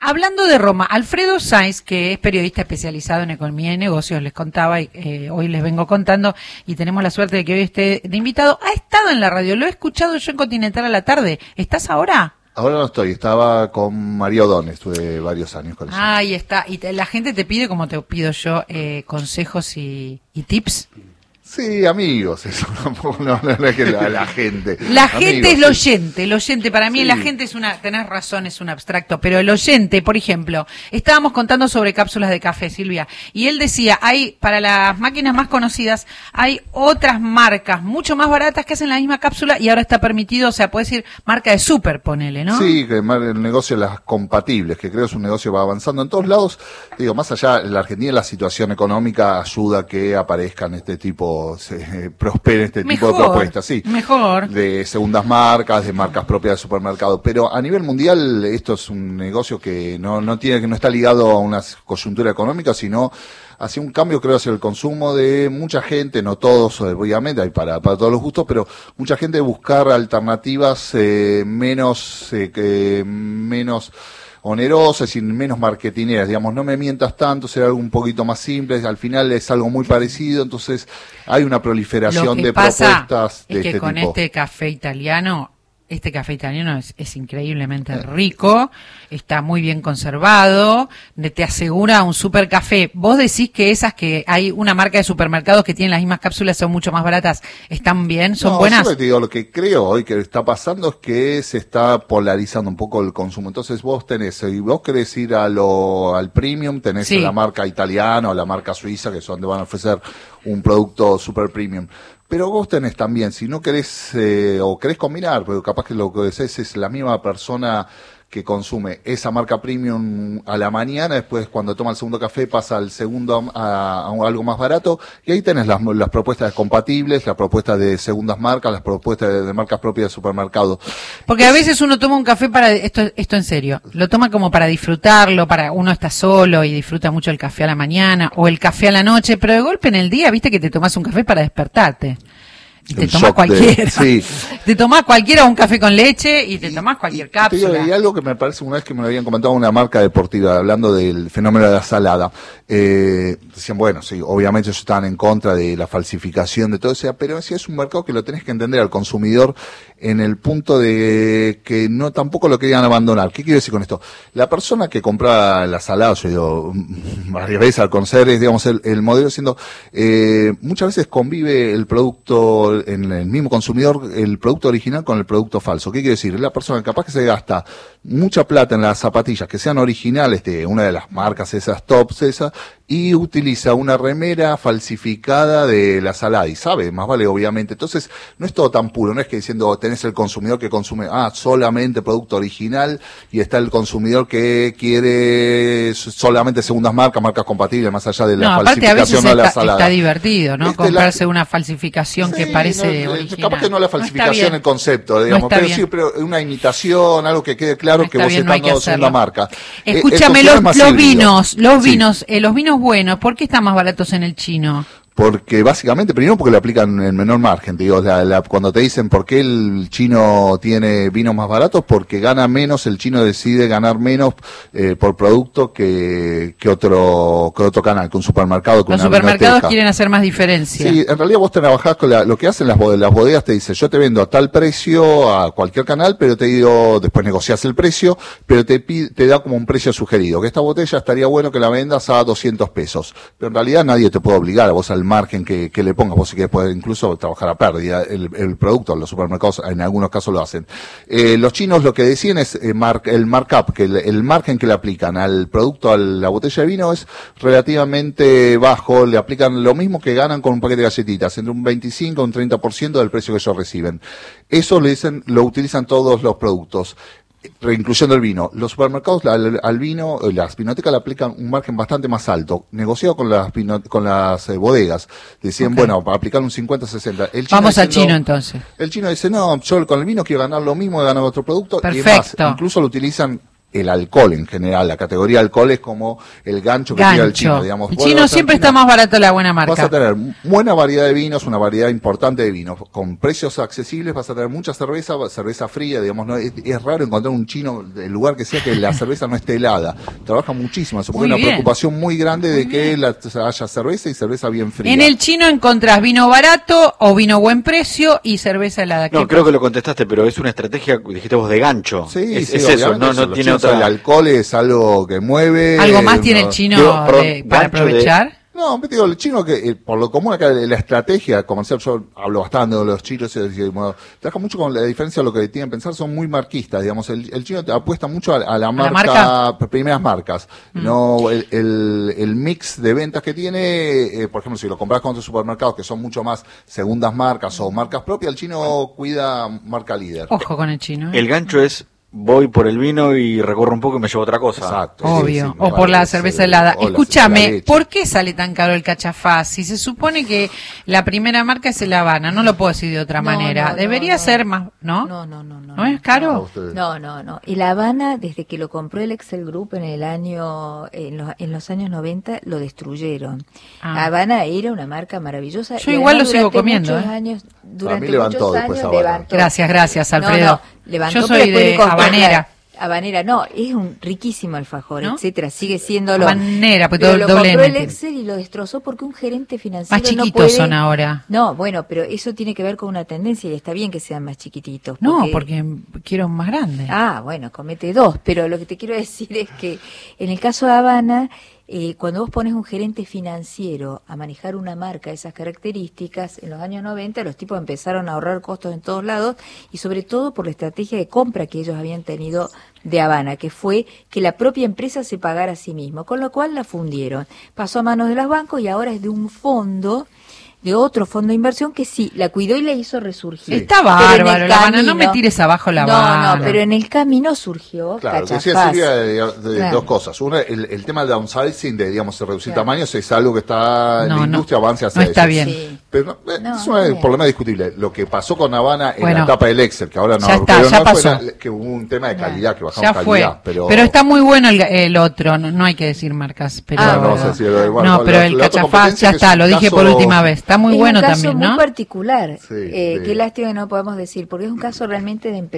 Hablando de Roma, Alfredo Sainz, que es periodista especializado en economía y negocios, les contaba y hoy les vengo contando, y tenemos la suerte de que hoy esté de invitado, ha estado en la radio, lo he escuchado yo en Continental a la tarde. ¿Estás ahora? Ahora no estoy, estaba con María O'Donnell, estuve varios años con ella. Ahí está, y la gente te pide, como te pido yo, consejos y tips. Sí, amigos, eso no es que la gente. La gente es el oyente, para mí sí. La gente es tenés razón, es un abstracto, pero el oyente, por ejemplo, estábamos contando sobre cápsulas de café, Silvia, y él decía, para las máquinas más conocidas, hay otras marcas mucho más baratas que hacen la misma cápsula y ahora está permitido, o sea, puede decir marca de súper, ponele, ¿no? Sí, que el negocio de las compatibles, que creo es un negocio que va avanzando en todos lados, digo, más allá, en la Argentina la situación económica ayuda a que aparezcan este tipo prospere este tipo de propuestas, sí. Mejor. De segundas marcas, de marcas propias de supermercado. Pero a nivel mundial esto es un negocio que no está ligado a una coyuntura económica, sino hacia un cambio, creo, hacia el consumo de mucha gente, no todos, obviamente, hay para todos los gustos, pero mucha gente buscar alternativas menos onerosas y menos marketineras, digamos, no me mientas tanto, será algo un poquito más simple, al final es algo muy parecido, entonces hay una proliferación de propuestas de este tipo. Lo que pasa es que con este café italiano es increíblemente rico, está muy bien conservado, te asegura un super café. Vos decís que esas que hay una marca de supermercados que tienen las mismas cápsulas son mucho más baratas, ¿están bien? ¿Son buenas? Yo te digo, lo que creo hoy que está pasando es que se está polarizando un poco el consumo. Entonces vos si vos querés ir al premium, tenés la marca italiana o la marca suiza, que son donde van a ofrecer un producto super premium. Pero vos tenés también, si no querés o querés combinar, porque capaz que lo que decís es la misma persona que consume esa marca premium a la mañana, después cuando toma el segundo café pasa al segundo a algo más barato, y ahí tenés las propuestas compatibles, las propuestas de segundas marcas, las propuestas de marcas propias de supermercado. Porque a veces uno toma un café esto en serio, lo toma como para disfrutarlo, uno está solo y disfruta mucho el café a la mañana o el café a la noche, pero de golpe en el día, viste que te tomás un café para despertarte. Y te tomás cualquiera. Sí. Te tomás cualquiera, un café con leche y te tomás cualquier cápsula. Y algo que me parece, una vez que me lo habían comentado una marca deportiva, hablando del fenómeno de la salada, decían, bueno, sí, obviamente ellos estaban en contra de la falsificación de todo eso, pero sí es un mercado que lo tenés que entender al consumidor en el punto de que tampoco lo querían abandonar. ¿Qué quiero decir con esto? La persona que compra la salada, yo digo varias veces al conocer, digamos, el modelo siendo, muchas veces convive el producto en el mismo consumidor, el producto original con el producto falso. ¿Qué quiere decir? La persona capaz que se gasta mucha plata en las zapatillas que sean originales de una de las marcas esas tops y utiliza una remera falsificada de la salada y sabe, más vale obviamente. Entonces no es todo tan puro, no es que diciendo tenés el consumidor que consume solamente producto original y está el consumidor que quiere solamente segundas marcas compatibles más allá de la falsificación de la salada. Está divertido, ¿no? Comprarse una falsificación que parece original. Capaz que no la falsificación el concepto, digamos, pero una imitación, algo que quede claro que vos estás dando segunda marca. Escúchame, los vinos buenos, ¿por qué están más baratos en el chino? Porque básicamente, primero porque le aplican el menor margen, digo, cuando te dicen por qué el chino tiene vinos más baratos, porque gana menos, el chino decide ganar menos por producto que otro canal, que un supermercado, que los una supermercados biblioteca. Quieren hacer más diferencia. Sí, en realidad vos trabajás con lo que hacen las bodegas, te dicen, yo te vendo a tal precio a cualquier canal, pero te digo, después negociás el precio, pero te da como un precio sugerido, que esta botella estaría bueno que la vendas a 200 pesos, pero en realidad nadie te puede obligar a vos al margen que le pongas, vos si querés poder incluso trabajar a pérdida el producto, los supermercados en algunos casos lo hacen. Los chinos lo que decían es el markup, que el margen que le aplican al producto, a la botella de vino es relativamente bajo, le aplican lo mismo que ganan con un paquete de galletitas, entre un 25 y un 30% del precio que ellos reciben. Eso lo utilizan todos los productos. Incluyendo el vino. Los supermercados al vino, las vinotecas le aplican un margen bastante más alto, negociado con las bodegas. Decían, bueno, para aplicar un 50-60. Vamos al chino entonces. El chino dice, no, yo con el vino quiero ganar lo mismo de ganar otro producto. Perfecto. Y más, incluso lo utilizan el alcohol en general. La categoría alcohol es como el gancho que tiene el chino, digamos. El chino siempre está más barato la buena marca. Vas a tener buena variedad de vinos, una variedad importante de vinos, con precios accesibles, vas a tener mucha cerveza fría, digamos, no es raro encontrar un chino, del lugar que sea, que la cerveza no esté helada. Trabaja muchísimo, se pone una preocupación muy grande de que haya cerveza y cerveza bien fría. En el chino encontrás vino barato o vino buen precio y cerveza helada. No, creo que lo contestaste, pero es una estrategia, dijiste vos, de gancho. Sí, es eso, no tiene otra. El alcohol es algo que mueve. ¿Algo más tiene el chino para aprovechar? No, digo, el chino que, por lo común acá, la estrategia comercial, yo hablo bastante de los chinos, trabaja mucho con la diferencia de lo que tienen que pensar, son muy marquistas, digamos, el chino te apuesta mucho a la marca, primeras marcas, no el mix de ventas que tiene, por ejemplo, si lo compras con otros supermercados que son mucho más segundas marcas o marcas propias, el chino cuida marca líder. Ojo con el chino. El gancho es: voy por el vino y recorro un poco y me llevo otra cosa. Exacto. Obvio. O por la cerveza helada. Escúchame, ¿por qué sale tan caro el cachafaz? Si se supone que la primera marca es el Habana, no lo puedo decir de otra manera. Debería ser más, ¿no? No. ¿No es caro? No. Y la Habana, desde que lo compró el Excel Group en los años 90, lo destruyeron. La Habana era una marca maravillosa. Yo igual lo sigo comiendo. Durante levantó muchos años levantó. Gracias, Alfredo. Levantó. Yo soy de Habanera. Habanera, no, es un riquísimo alfajor, ¿no? Etcétera, sigue siéndolo. Habanera, pues pero todo lo doble compró N. el Excel y lo destrozó porque un gerente financiero Más chiquitos no puede... son ahora. No, bueno, pero eso tiene que ver con una tendencia y está bien que sean más chiquititos. No, porque quiero más grande. Ah, bueno, comete dos, pero lo que te quiero decir es que en el caso de Habana, cuando vos pones un gerente financiero a manejar una marca de esas características, en los años 90 los tipos empezaron a ahorrar costos en todos lados y sobre todo por la estrategia de compra que ellos habían tenido de Habana, que fue que la propia empresa se pagara a sí mismo, con lo cual la fundieron. Pasó a manos de los bancos y ahora es de un fondo, de otro fondo de inversión que sí, la cuidó y la hizo resurgir. Está bárbaro, la Habana, no me tires abajo la Habana. No, pero en el camino surgió Claro, Cachafaz. decía de dos cosas. Una, el tema del downsizing, de, digamos, reducir tamaños, es algo que está en la industria, avance hacia no está eso. bien. Sí. Pero es un problema discutible. Lo que pasó con Habana en la etapa del Excel, que ahora no, ya pasó. Que hubo un tema de calidad, que bajamos calidad. Pero está muy bueno el otro, no hay que decir marcas, pero pero el Cachafaz ya está, lo dije por última vez, está muy bueno también, ¿no? Muy particular, Sí, qué lástima que no podemos decir, porque es un caso realmente de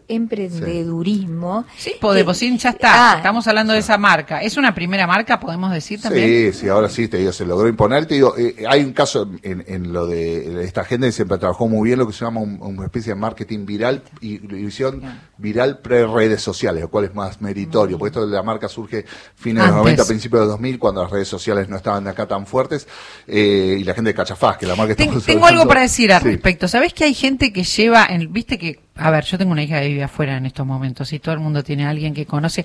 emprendedurismo. Sí, podemos, ya está, estamos hablando de esa marca. ¿Es una primera marca, podemos decir también? Sí, ahora sí, te digo, se logró imponer. Te digo, hay un caso en lo de esta gente que siempre trabajó muy bien lo que se llama una especie de marketing viral y visión viral pre-redes sociales, lo cual es más meritorio, porque esto de la marca surge fines de los 90, principios de los 2000, cuando las redes sociales no estaban acá tan fuertes, y la gente de Cachafaz, que la marca Tengo algo para decir al respecto. ¿Sabés que hay gente que lleva, viste que, a ver, yo tengo una hija que vive afuera en estos momentos y todo el mundo tiene a alguien que conoce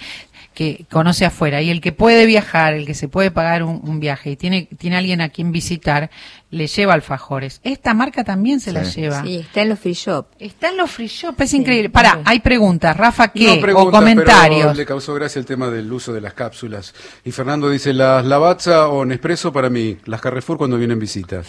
afuera, y el que puede viajar, el que se puede pagar un viaje y tiene alguien a quien visitar, le lleva alfajores. Esta marca también se la lleva. Sí, está en los free shop. Está en los free shop, es increíble. Pará, hay preguntas. Rafa, ¿qué? No preguntas, o comentarios. pero le causó gracia el tema del uso de las cápsulas. Y Fernando dice, las Lavazza o Nespresso para mí, las Carrefour cuando vienen visitas.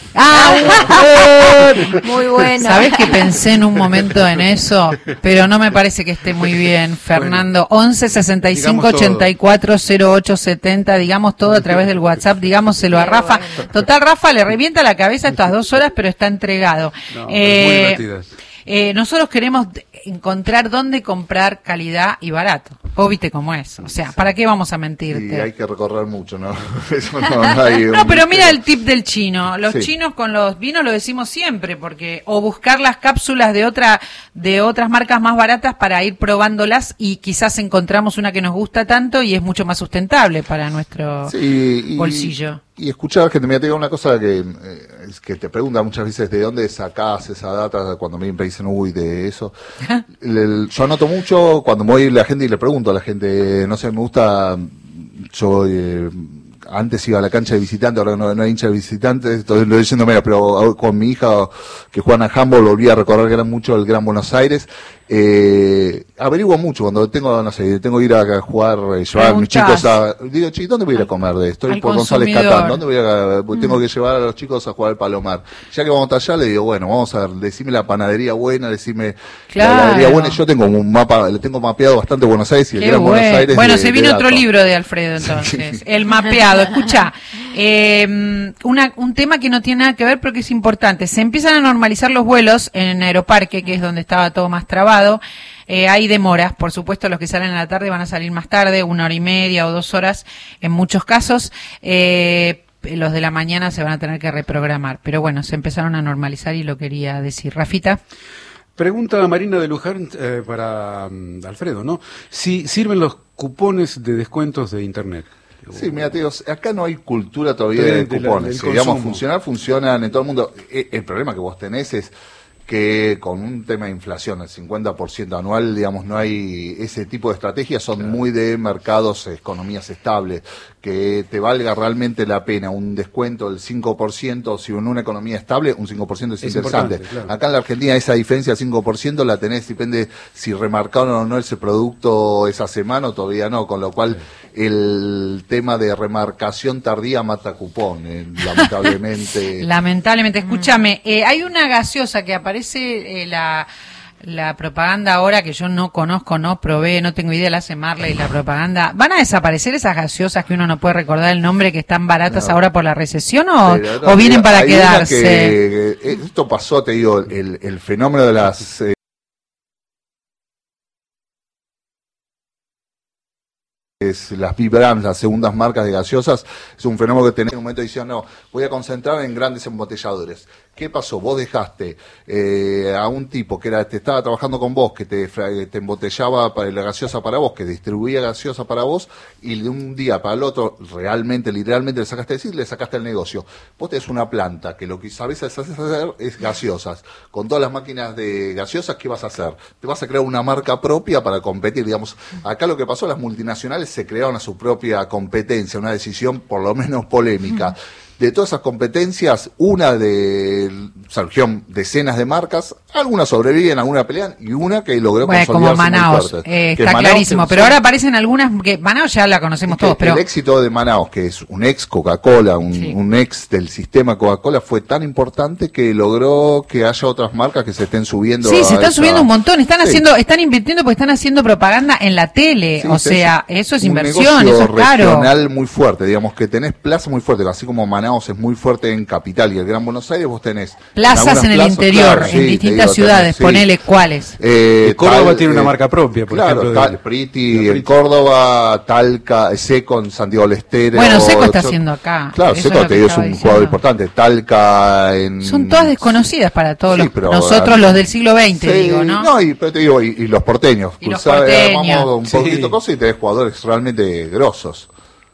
Muy bueno. ¿Sabés que pensé en un momento en eso? Pero no me parece que esté muy bien, Fernando. 11 65 84 08 70, digamos todo a través del WhatsApp, digámoselo a Rafa. Total, Rafa le revienta la cabeza estas 2 horas, pero está entregado. No, muy divertidas. Nosotros queremos encontrar dónde comprar calidad y barato. Vos viste cómo es. O sea, ¿para qué vamos a mentirte? Sí, hay que recorrer mucho, ¿no? Eso no hay no, pero mira el tip del chino. Los chinos con los vinos lo decimos siempre, porque o buscar las cápsulas de otras marcas más baratas para ir probándolas y quizás encontramos una que nos gusta tanto y es mucho más sustentable para nuestro bolsillo. Y escuchar gente, me diga una cosa que te pregunta muchas veces, ¿de dónde sacás esa data? Cuando me dicen, uy, de eso. Yo anoto mucho cuando voy a la gente y le pregunto a la gente, no sé, me gusta, yo antes iba a la cancha de visitante, ahora no hay hincha de visitante, entonces lo diciendo, mira, pero con mi hija que juega en handball volví a recorrer mucho el Gran Buenos Aires, Averiguo mucho cuando tengo, no sé, tengo que ir a jugar, llevar a mis chicos a, digo, ¿dónde voy a ir a comer de esto? Estoy por González Catán, ¿dónde voy a, tengo que llevar a los chicos a jugar al Palomar? Ya que vamos a estar allá, le digo, bueno, vamos a ver, decime la panadería buena, decime la heladería buena. Yo tengo un mapa, le tengo mapeado bastante Buenos Aires y el Gran Buenos Aires. Bueno, se viene otro libro de Alfredo entonces, el mapeado. Escucha, un tema que no tiene nada que ver pero que es importante. Se empiezan a normalizar los vuelos en Aeroparque, que es donde estaba todo más trabado. Hay demoras, por supuesto, los que salen a la tarde van a salir más tarde, 1 hora y media o 2 horas en muchos casos. Los de la mañana se van a tener que reprogramar. Pero bueno, se empezaron a normalizar y lo quería decir. Rafita. Pregunta Marina de Luján para Alfredo, ¿no? Si sirven los cupones de descuentos de Internet. Sí, mira, tío, acá no hay cultura todavía de cupones. Digamos, funcionan en todo el mundo. El problema que vos tenés es que con un tema de inflación, el 50% anual, digamos, no hay ese tipo de estrategias, son muy de mercados, economías estables, que te valga realmente la pena un descuento del 5%, si en una economía estable, un 5% es interesante. Claro. Acá en la Argentina esa diferencia del 5% la tenés, depende si remarcaron o no ese producto esa semana o todavía no, con lo cual el tema de remarcación tardía mata cupón, lamentablemente. Lamentablemente, escúchame, hay una gaseosa que aparece la propaganda ahora que yo no conozco, no probé, no tengo idea, la hace Marley la propaganda. ¿Van a desaparecer esas gaseosas que uno no puede recordar el nombre, que están baratas ahora por la recesión o vienen para quedarse? Esto pasó, te digo, el fenómeno de las... las Vibrands, las segundas marcas de gaseosas, es un fenómeno que tenés en un momento diciendo, no, voy a concentrar en grandes embotelladores. ¿Qué pasó? Vos dejaste a un tipo que te estaba trabajando con vos, que te embotellaba para la gaseosa para vos, que distribuía gaseosa para vos, y de un día para el otro, literalmente le sacaste le sacaste el negocio. Vos tenés una planta que lo que sabés hacer es gaseosas. Con todas las máquinas de gaseosas, ¿qué vas a hacer? Te vas a crear una marca propia para competir, digamos. Acá lo que pasó, las multinacionales se crearon a su propia competencia, una decisión por lo menos polémica. De todas esas competencias, surgieron decenas de marcas, algunas sobreviven, algunas pelean, y una que logró consolidarse como Manaos, muy fuerte. Está Manaos, clarísimo, pero ahora aparecen algunas, que Manaos ya la conocemos todos, pero... El éxito de Manaos, que es un ex Coca-Cola, un ex del sistema Coca-Cola, fue tan importante que logró que haya otras marcas que se estén subiendo. Sí, se están subiendo un montón, están invirtiendo porque están haciendo propaganda en la tele, eso es inversión, eso es caro. Regional muy fuerte, digamos que tenés plazas muy fuertes, así como Manaos es muy fuerte en Capital y el Gran Buenos Aires, vos tenés plazas en el interior, claro, en distintas ciudades, ponele cuáles. Córdoba tiene una marca propia, por ejemplo. Priti en Córdoba, Talca, Seco en Santiago del Estero. Bueno, Seco está haciendo acá. Claro, Seco es un jugador importante. Talca en... Son todas desconocidas para todos nosotros los del siglo XX, digo, ¿no? No, pero te digo, y los porteños. Vamos un poquito cosa y tenés jugadores realmente grosos.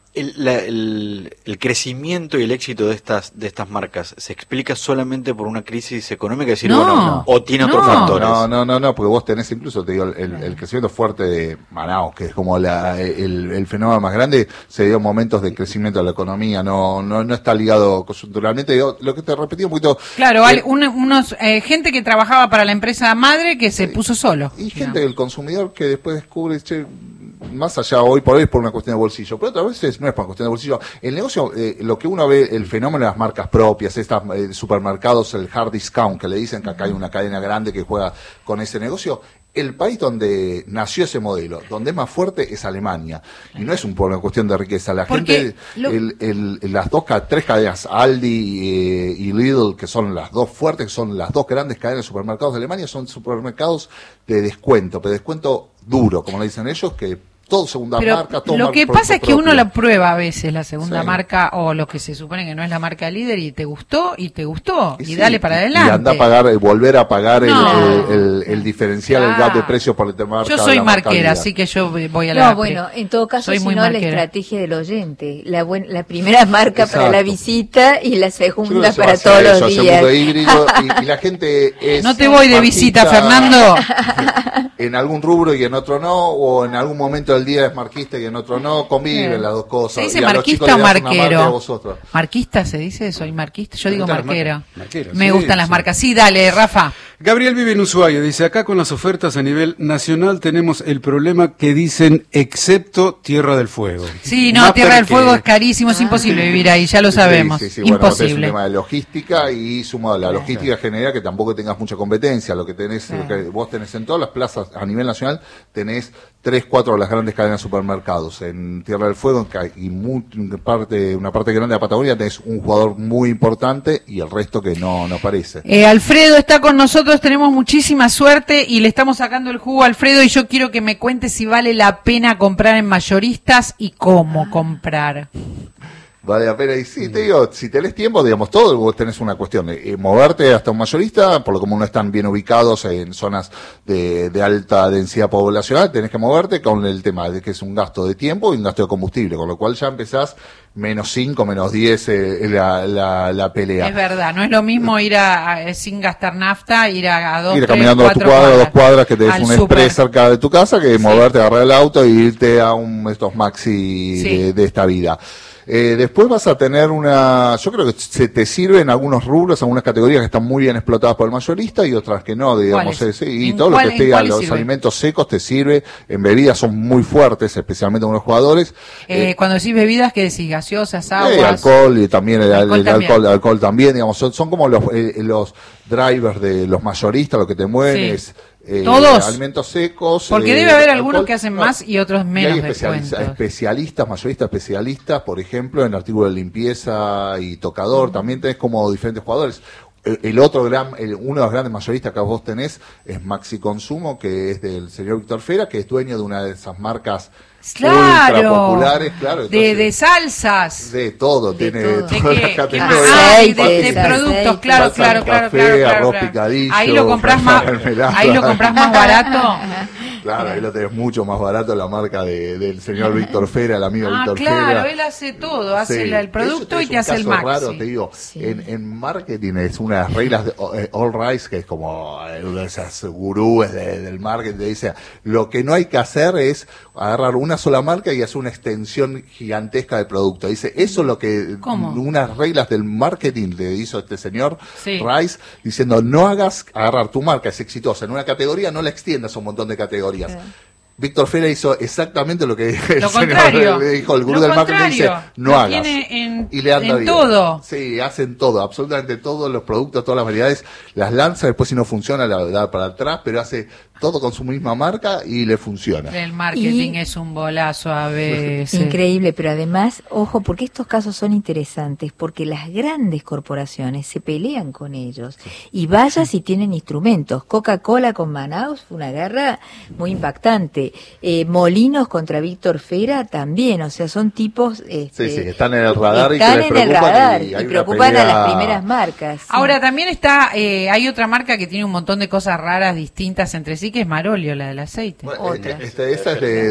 El crecimiento y el éxito de estas marcas se explica solamente por una crisis económica, o tiene otros factores. No, porque vos tenés incluso, te digo, el crecimiento fuerte de Manaos, que es como el fenómeno más grande, se dio momentos de crecimiento de la economía, no está ligado coyunturalmente. Digo, lo que te repetí un poquito. Claro, gente que trabajaba para la empresa madre que se puso solo. Y gente del consumidor que después descubre, más allá hoy por hoy es por una cuestión de bolsillo, pero otras veces no es por una cuestión de bolsillo. El negocio, lo que uno ve, el fenómeno de las marcas propias, estas supermercados, el hard discount, que le dicen que acá hay una cadena grande que juega con ese negocio. El país donde nació ese modelo, donde es más fuerte, es Alemania. Y no es por una cuestión de riqueza. La gente, las tres cadenas, Aldi y Lidl, que son las dos fuertes, que son las dos grandes cadenas de supermercados de Alemania, son supermercados de descuento, pero descuento duro, como le dicen ellos, que todo segunda marca, todo lo que pasa es que uno la prueba a veces la segunda marca o lo que se supone que no es la marca líder y te gustó y dale para adelante. Y anda a pagar, volver a pagar el diferencial, el gap de precios por el tema. Yo soy marquera, así que yo voy a la... No, bueno, en todo caso, la estrategia del oyente, la primera marca para la visita y la segunda para todos los días. Híbrido, y la gente es... No te voy de visita, Fernando. En algún rubro y en otro no, o en algún momento del día es marquista y en otro no, conviven las dos cosas. ¿Se dice marquista o marquero? ¿Marquista se dice? ¿Soy marquista? Yo digo marquero. Me gustan las marcas. Sí, dale, Rafa. Gabriel vive en Ushuaia, dice, acá con las ofertas a nivel nacional tenemos el problema que dicen excepto Tierra del Fuego. Sí, no, Tierra del Fuego es carísimo, es imposible vivir ahí, ya lo sabemos. Sí, imposible. Bueno, es un tema de logística y sumado a la logística genera que tampoco tengas mucha competencia. Lo que tenés, lo que vos tenés en todas las plazas a nivel nacional, tenés 3, 4 de las grandes cadenas de supermercados. En Tierra del Fuego y una parte grande de la Patagonia tenés un jugador muy importante y el resto que no aparece. Alfredo está con nosotros, tenemos muchísima suerte y le estamos sacando el jugo a Alfredo y yo quiero que me cuente si vale la pena comprar en mayoristas y cómo comprar. Vale la pena, y sí, te digo, si tenés tiempo, digamos, todo, vos tenés una cuestión de moverte hasta un mayorista, por lo común no están bien ubicados en zonas de alta densidad poblacional, tenés que moverte con el tema de que es un gasto de tiempo y un gasto de combustible, con lo cual ya empezás -5, -10 la pelea. Es verdad, no es lo mismo ir sin gastar nafta, ir a 2, ir 3, caminando 4 a tu cuadra, 2 cuadras, que tenés un super express cerca de tu casa, que moverte, agarrar el auto e irte a estos maxi de esta vida. Después vas a tener yo creo que se te sirve en algunos rubros, algunas categorías que están muy bien explotadas por el mayorista y otras que no, digamos, y todo lo que esté a los alimentos secos te sirve, en bebidas son muy fuertes, especialmente algunos jugadores. Cuando decís bebidas, ¿qué decís? Gaseosas, aguas. Alcohol y también el alcohol también, digamos, son como los drivers de los mayoristas, lo que te mueven es todos alimentos secos, porque debe haber algunos que hacen más y otros menos. Y hay especialistas, mayoristas especialistas, por ejemplo, en artículos de limpieza y tocador, también tenés como diferentes jugadores. Uno de los grandes mayoristas que vos tenés es Maxi Consumo, que es del señor Víctor Fera, que es dueño de una de esas marcas ultra populares, claro. Entonces, de salsas. De todo, tiene todas las categorías. De productos, claro. Café, arroz picadillo. Ahí lo compras más barato. Claro, ahí lo tenés mucho más barato, la marca del señor Víctor Fera, el amigo Víctor Fera. Claro, él hace todo, hace el producto y te hace el maxi. Raro, te digo, en marketing es unas reglas de All Rise, que es como una de esas gurúes del marketing, te dice, lo que no hay que hacer es agarrar una sola marca y hacer una extensión gigantesca de producto. Dice, eso es lo que unas reglas del marketing le hizo este señor Rice, diciendo, no agarrar tu marca, es exitosa en una categoría, no la extiendas a un montón de categorías. Víctor Fera hizo exactamente lo que el señor le dijo, el gurú del marketing dice, no hagas. Y le anda bien. Todo. Sí, hacen todo, absolutamente todos los productos, todas las variedades, las lanza, después si no funciona la da para atrás, pero hace todo con su misma marca y le funciona. El marketing es un bolazo a veces. Increíble, pero además, ojo, porque estos casos son interesantes, porque las grandes corporaciones se pelean con ellos. Y vaya si tienen instrumentos. Coca-Cola con Manaus fue una guerra muy impactante. Molinos contra Víctor Fera también, o sea, son tipos... que están en el radar y que les preocupan. Y preocupan a las primeras marcas. Ahora, también hay otra marca que tiene un montón de cosas raras, distintas entre sí, que es Marolio, la del aceite. Bueno, esta es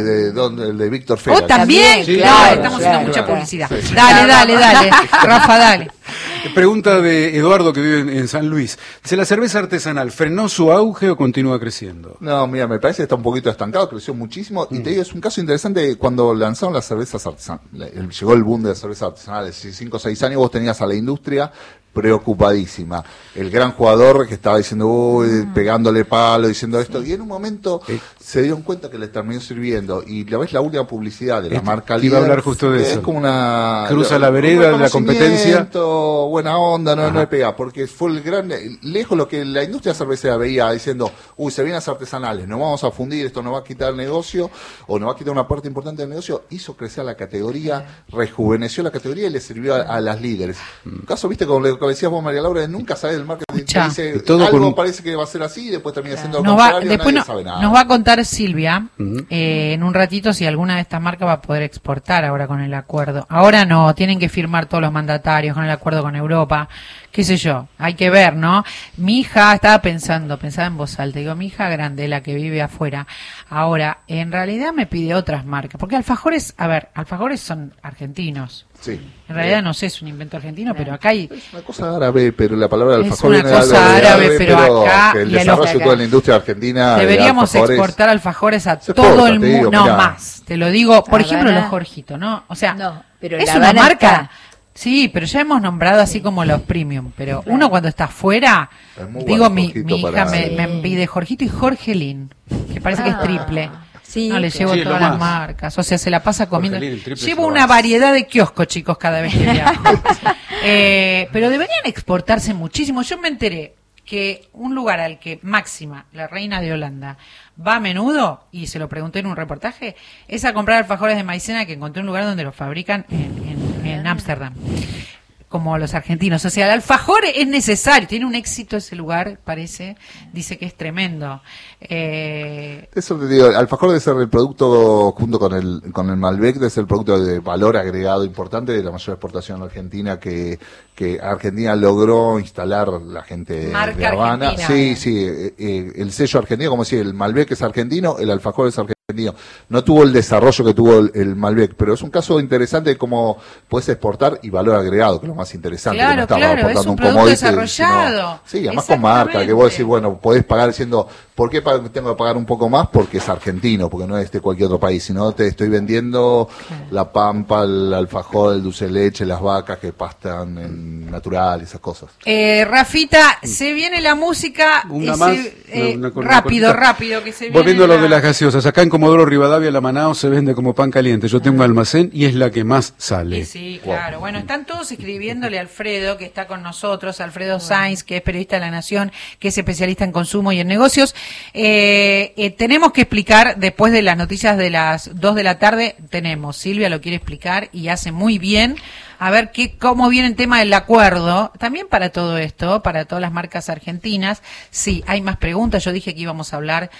de Víctor Fera. ¿También? Sí, claro, estamos haciendo mucha publicidad. Sí. Dale, Rafa, dale. Pregunta de Eduardo, que vive en San Luis. Dice, ¿la cerveza artesanal frenó su auge o continúa creciendo? No, mira, me parece que está un poquito estancado, creció muchísimo. Y te digo, es un caso interesante, cuando lanzaron las cervezas artesanales, llegó el boom de las cervezas artesanales, 5 o 6 años vos tenías a la industria preocupadísima. El gran jugador que estaba diciendo, pegándole palo, diciendo esto, y en un momento se dieron cuenta que le terminó sirviendo. Y la ves la última publicidad de la marca líder. Iba a hablar justo de eso. Es como una... Cruza la vereda de la competencia. Buena onda, no le pega, porque fue el gran... Lejos lo que la industria cervecera veía diciendo, se vienen las artesanales, nos vamos a fundir, esto nos va a quitar el negocio, o nos va a quitar una parte importante del negocio, hizo crecer la categoría, rejuveneció la categoría y le sirvió a las líderes. Un caso, viste, como le decías vos, María Laura, nunca sabes del marketing, dice, algo parece que va a ser así y después termina siendo lo contrario, nadie sabe nada. Nos va a contar Silvia en un ratito si alguna de estas marcas va a poder exportar ahora con el acuerdo. Ahora no, tienen que firmar todos los mandatarios con el acuerdo con Europa, qué sé yo, hay que ver, ¿no? Mi hija pensaba en voz alta, digo, mi hija grande, la que vive afuera, ahora, en realidad me pide otras marcas, porque alfajores son argentinos. Sí. En realidad no sé, es un invento argentino, pero acá hay... Es una cosa árabe, pero la palabra alfajor viene de algo árabe, pero acá... Que el desarrollo de toda la industria argentina... Deberíamos exportar alfajores a todo el mundo, no más, te lo digo, por ejemplo los Jorgito, ¿no? O sea, no, pero es una marca Sí, pero ya hemos nombrado así como los premium, pero uno cuando está afuera, digo, mi hija me pide Jorgito y Jorgelín, que parece que es triple. Sí, no le llevo todas las marcas, o sea, se la pasa comiendo. Llevo una más. Variedad de kioscos, chicos, cada vez que viajo. Pero deberían exportarse muchísimo. Yo me enteré que un lugar al que Máxima, la reina de Holanda, va a menudo, y se lo pregunté en un reportaje, es a comprar alfajores de maicena que encontré un lugar donde los fabrican en Ámsterdam, como los argentinos. O sea, el alfajor es necesario, tiene un éxito ese lugar, parece, dice que es tremendo. Eso te digo, el alfajor debe ser el producto, junto con el Malbec, debe ser el producto de valor agregado importante de la mayor exportación en Argentina, que Argentina logró instalar la gente Marca de Habana. argentina. Sí, el sello argentino, como decía, el Malbec es argentino, el alfajor es argentino. No tuvo el desarrollo que tuvo el Malbec, pero es un caso interesante de cómo puedes exportar y valor agregado, que es lo más interesante. Claro, que no estaba claro, aportando es un un producto commodity, desarrollado. Sí, además con marca, que vos decís, bueno, podés pagar diciendo, ¿por qué tengo que pagar un poco más? Porque es argentino, porque no es de cualquier otro país, sino te estoy vendiendo la pampa, el alfajor, el dulce de leche, las vacas que pastan en natural, esas cosas. Rafita, se viene la música. Una más, rápido, que se viene. Volviendo a lo de las gaseosas, acá en Comodoro Rivadavia, la Manao se vende como pan caliente. Yo tengo un almacén y es la que más sale. Sí, claro. Bueno, están todos escribiéndole a Alfredo, que está con nosotros, Alfredo Sainz, que es periodista de La Nación, que es especialista en consumo y en negocios. Tenemos que explicar, después de las noticias de las 2 de la tarde, Silvia lo quiere explicar y hace muy bien. A ver cómo viene el tema del acuerdo, también para todo esto, para todas las marcas argentinas. Sí, hay más preguntas, yo dije que íbamos a hablar.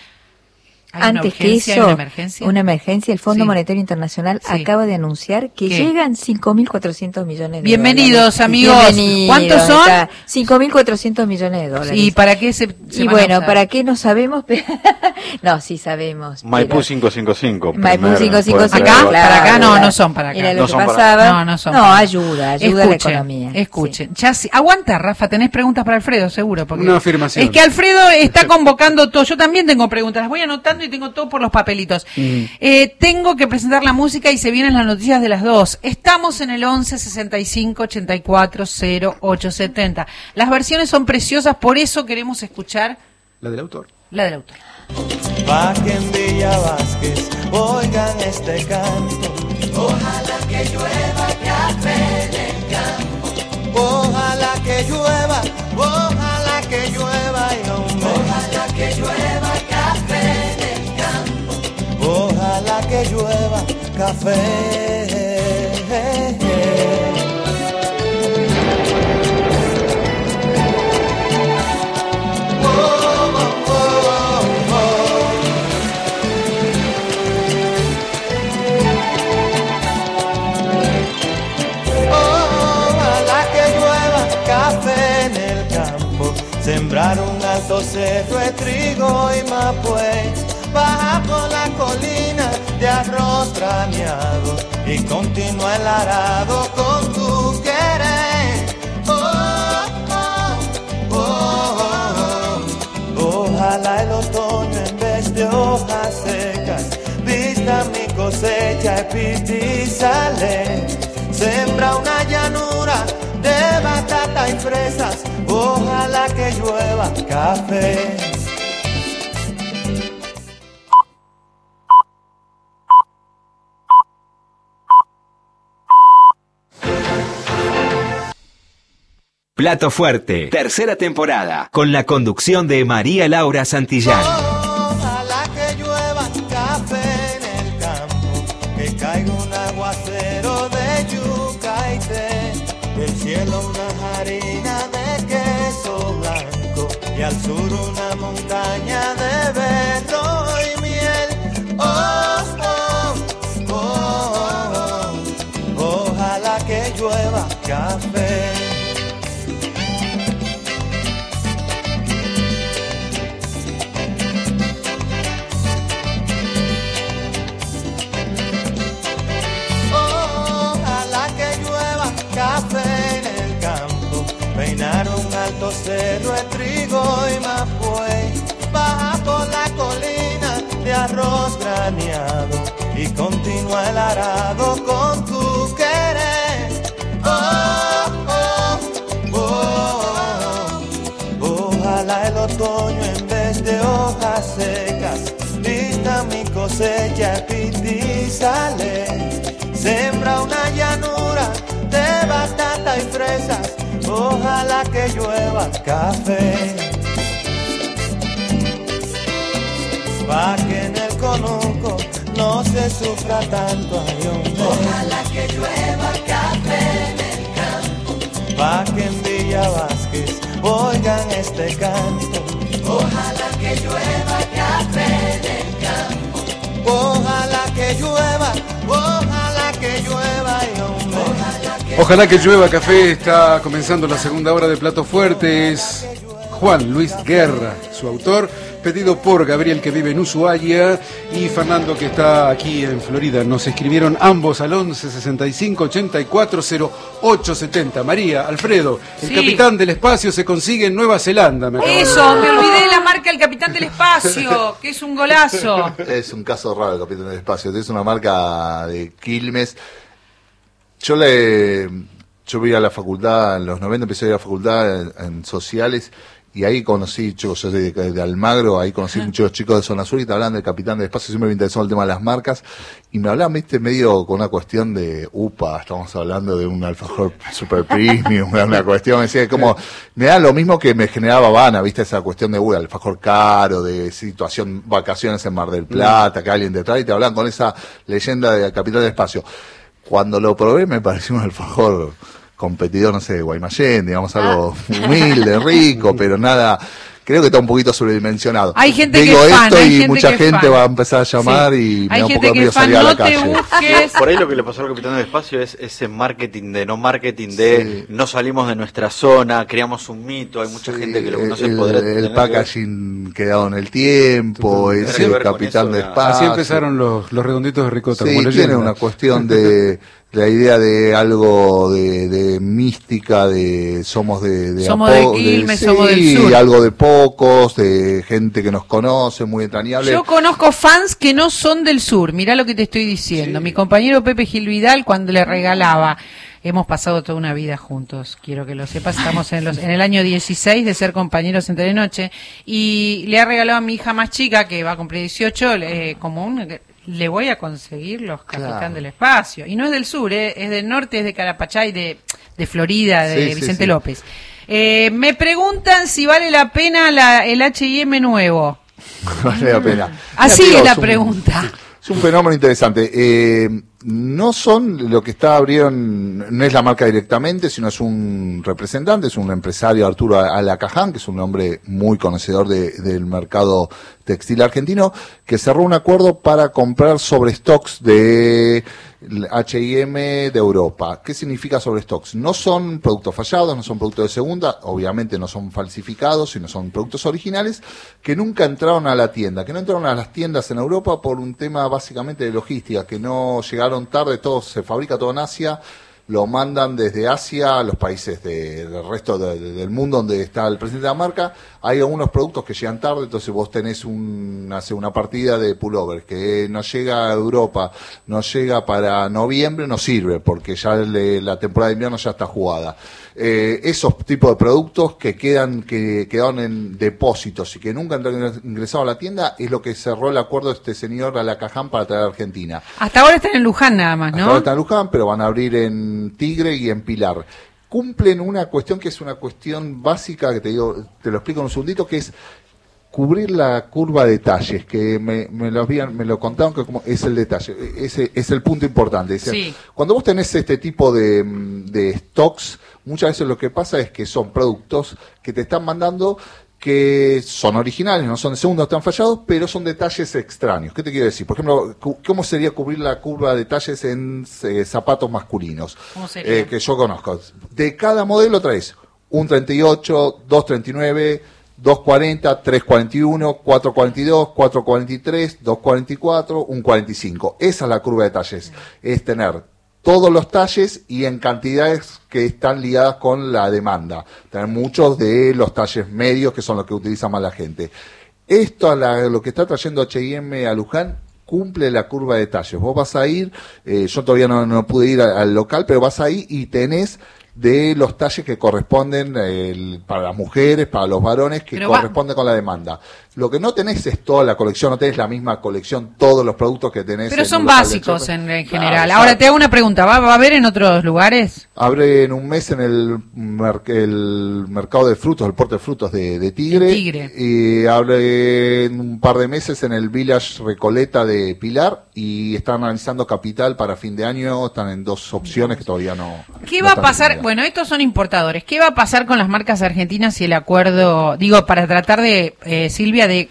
Antes que eso, una emergencia, el Fondo Monetario Internacional acaba de anunciar que llegan 5.400 millones de Bienvenidos, dólares. Amigos. ¿Cuántos son? 5.400 millones de dólares. ¿Y para qué se y bueno, ¿para qué no sabemos? No, sí sabemos. Maipú 555. Maipú 555. Acá, claro, para acá no son para acá. Era lo no que son pasaba. No son. No, ayuda a la economía. Escuchen. Ya, aguanta, Rafa, tenés preguntas para Alfredo, seguro. Porque una afirmación. Es que Alfredo está convocando todo. Yo también tengo preguntas, las voy anotando y tengo todo por los papelitos. Tengo que presentar la música y se vienen las noticias de las 2. Estamos en el 11 65 84 08 70. Las versiones son preciosas, por eso queremos escuchar la del autor. La del autor. Pa' que en Villa Vázquez oigan este canto. Ojalá que llueva café en el campo. Ojalá que llueva y aumente. Ojalá que llueva café en el campo. Ojalá que llueva café. Sembrar un alto cerro de trigo y mapuey, baja por la colina de arroz graneado y continúa el arado con tu querer. Ojalá el otoño en vez de hojas secas vista mi cosecha y sale. Sembra una llanura de batata y fresas, ojalá que llueva café. Plato Fuerte, tercera temporada, con la conducción de María Laura Santillán. Ojalá que llueva café en el campo, que caiga un aguacero de yuca y té, del cielo una harina de queso blanco y al sur una montaña de berro y miel. Ojalá que llueva café. Café en el campo, peinar un alto cerro de trigo y mapuey, baja por la colina de arroz graneado y continúa el arado con tu querer. y sale. Sembra una llanura de batata y fresas, ojalá que llueva café. Pa' que en el conuco no se sufra tanto, ay, hombre. Ojalá que llueva café en el campo. Pa' que en Villa Vázquez oigan este canto. Ojalá que llueva café en el campo. Ojalá que llueva, ojalá que llueva, ay, hombre. Ojalá que llueva café. Está comenzando la segunda hora de Platos Fuertes. Juan Luis Guerra, su autor, pedido por Gabriel, que vive en Ushuaia, y Fernando, que está aquí en Florida. Nos escribieron ambos al 11 65 84 08 70. María, Alfredo, el capitán del espacio se consigue en Nueva Zelanda. Eso, me olvidé de la marca El Capitán del Espacio, que es un golazo. Es un caso raro el Capitán del Espacio. Es una marca de Quilmes. Yo voy a la facultad, en los 90 empecé a ir a la facultad en sociales, y ahí conocí chicos de Almagro, ahí conocí muchos chicos de Zona Sur y te hablaban del Capitán del Espacio. Siempre me interesó el tema de las marcas, y me hablaban, viste, medio con una cuestión de estamos hablando de un alfajor super premium, una cuestión, me decía, como, me da lo mismo que me generaba Habana, viste, esa cuestión de alfajor caro, de situación, vacaciones en Mar del Plata, que alguien te trae, y te hablaban con esa leyenda del Capitán del Espacio. Cuando lo probé me pareció un alfajor competidor, no sé, de Guaymallén, digamos, algo humilde, rico, pero nada, creo que está un poquito sobredimensionado. Hay gente Digo que es fan, esto hay y gente mucha que es gente fan. va a empezar a llamar, y me Hay da un gente poco de que miedo es fan, salir a la no te calle. busques. Por ahí lo que le pasó al Capitán del Espacio es ese marketing de no marketing de no salimos de nuestra zona, creamos un mito, hay mucha gente que lo conoce, el packaging quedado en el tiempo, Tendrá es que el ver con Capitán eso, del ya. Espacio. Así empezaron los redonditos de ricota. Sí, como tiene leyenda. una cuestión de la idea de algo de mística, de somos de Somos de Quilmes, sí, somos del sur. algo de pocos, de gente que nos conoce, muy entrañable. Yo conozco fans que no son del sur, mirá lo que te estoy diciendo. Mi compañero Pepe Gil Vidal, cuando le regalaba, hemos pasado toda una vida juntos, quiero que lo sepas, estamos en el año 16 de ser compañeros en Telenoche, y le ha regalado a mi hija más chica, que va a cumplir 18, le voy a conseguir los Capitán Claro. del Espacio. Y no es del sur, es del norte, es de Carapachay, de Florida, de Sí, sí, Vicente sí. López. Me preguntan si vale la pena el H&M nuevo. Vale la pena. Así Mira, es la un- pregunta. Es un fenómeno interesante. No son lo que abrieron, no es la marca directamente, sino es un representante, es un empresario, Arturo Alacaján, que es un hombre muy conocedor del mercado textil argentino, que cerró un acuerdo para comprar sobrestocks de H&M de Europa. ¿Qué significa sobrestocks? No son productos fallados, no son productos de segunda, obviamente no son falsificados, sino son productos originales que nunca entraron a la tienda, que no entraron a las tiendas en Europa por un tema básicamente de logística, que no llegaron tarde, todo se fabrica todo en Asia, lo mandan desde Asia a los países del resto del mundo donde está el presidente de la marca. Hay algunos productos que llegan tarde, entonces vos tenés una partida de pullovers que no llega a Europa, no llega para noviembre, no sirve, porque ya la temporada de invierno ya está jugada. Esos tipos de productos que quedaron en depósitos y que nunca han ingresado a la tienda, es lo que cerró el acuerdo de este señor Alacaján para traer a Argentina. Hasta ahora están en Luján nada más, Hasta ahora ¿no? está en Luján, pero van a abrir en Tigre y en Pilar. Cumplen una cuestión que es una cuestión básica, que te lo explico en un segundito, que es cubrir la curva de talles, que me lo contaron, que como es el detalle, ese es el punto importante. Es decir, Sí. cuando vos tenés este tipo de stocks, muchas veces lo que pasa es que son productos que te están mandando que son originales, no son de segunda, están fallados, pero son detalles extraños. ¿Qué te quiero decir? Por ejemplo, ¿cómo sería cubrir la curva de detalles en zapatos masculinos? ¿Cómo sería? Que yo conozco. De cada modelo traes un 38, 239, 240, 341, 442, 443, 244, un 45. Esa es la curva de talles. Es tener todos los talles y en cantidades que están ligadas con la demanda. Tener muchos de los talles medios, que son los que utiliza más la gente. Esto, lo que está trayendo H&M a Luján, cumple la curva de talles. Vos vas a ir, yo todavía no pude ir al local, pero vas ahí y tenés de los talles que corresponden para las mujeres, para los varones, que Pero corresponden con la demanda. Lo que no tenés es toda la colección, no tenés la misma colección, todos los productos que tenés. Pero en son un local de básicos Chepe. en general. Claro, Ahora te hago una pregunta, ¿va a haber en otros lugares? Abre en un mes en el mercado de frutos, el porte de frutos de Tigre. De Tigre. Y abre en un par de meses en el Village Recoleta de Pilar. Y están analizando capital para fin de año. Están en 2 opciones que todavía no. ¿Qué no va a están pasar? definidas. Bueno, estos son importadores. ¿Qué va a pasar con las marcas argentinas si el acuerdo, digo, para tratar de, Silvia, de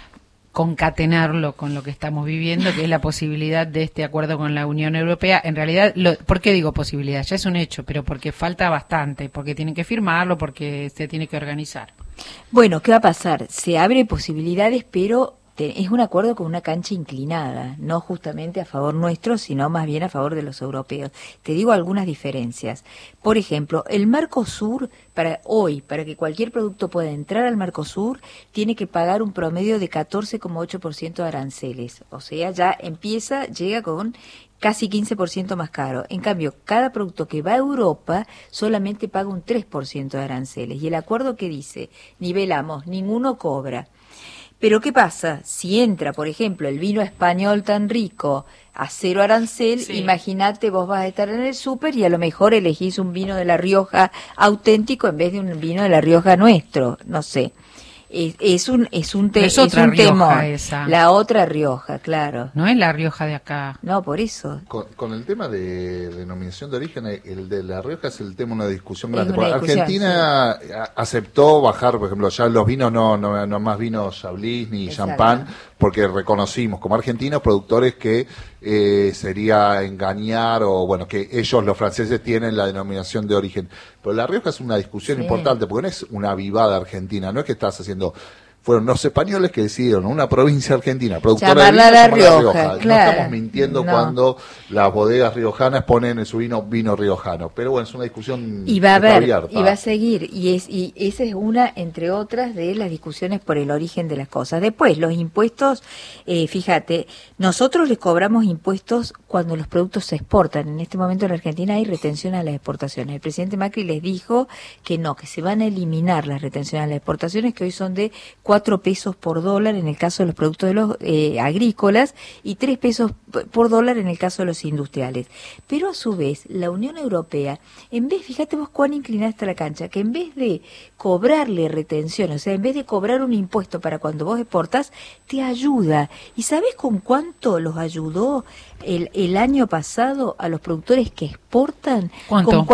concatenarlo con lo que estamos viviendo, que es la posibilidad de este acuerdo con la Unión Europea? En realidad, ¿por qué digo posibilidad? Ya es un hecho, pero porque falta bastante, porque tienen que firmarlo, porque se tiene que organizar. Bueno, ¿qué va a pasar? Se abre posibilidades, pero es un acuerdo con una cancha inclinada, no justamente a favor nuestro, sino más bien a favor de los europeos. Te digo algunas diferencias. Por ejemplo, el Mercosur, para que cualquier producto pueda entrar al Mercosur, tiene que pagar un promedio de 14,8% de aranceles. O sea, ya llega con casi 15% más caro. En cambio, cada producto que va a Europa solamente paga un 3% de aranceles. Y el acuerdo que dice, nivelamos, ninguno cobra. Pero ¿qué pasa? Si entra, por ejemplo, el vino español tan rico a 0 arancel, sí. Imagínate, vos vas a estar en el súper y a lo mejor elegís un vino de La Rioja auténtico en vez de un vino de La Rioja nuestro, no sé. Es un temor. Esa. La otra Rioja, claro. No es la Rioja de acá. No, por eso. Con el tema de denominación de origen, el de La Rioja es el tema de una discusión Es grande. una Porque discusión, Argentina aceptó bajar, por ejemplo, ya los vinos no más vino Chablis ni Exacto. champán, porque reconocimos como argentinos productores que sería engañar o bueno, que ellos los franceses tienen la denominación de origen. Pero La Rioja es una discusión Sí. importante, porque no es una avivada argentina, no es que estás haciendo... Fueron los españoles que decidieron, una provincia argentina, productora de Llamarla vino, La llamarla Rioja, claro. No estamos mintiendo No. cuando las bodegas riojanas ponen en su vino riojano. Pero bueno, es una discusión Y va a que está haber, abierta. y va a seguir, y esa es una, entre otras, de las discusiones por el origen de las cosas. Después, los impuestos, fíjate, nosotros les cobramos impuestos cuando los productos se exportan. En este momento en Argentina hay retención a las exportaciones. El presidente Macri les dijo que no, que se van a eliminar las retenciones a las exportaciones, que hoy son de 4 pesos por dólar en el caso de los productos de los agrícolas y 3 pesos por dólar en el caso de los industriales. Pero a su vez, la Unión Europea, fíjate vos cuán inclinada está la cancha, que en vez de cobrarle retención, o sea, en vez de cobrar un impuesto para cuando vos exportas, te ayuda. ¿Y sabés con cuánto los ayudó el año pasado a los productores que exportan? ¿Cuánto? Con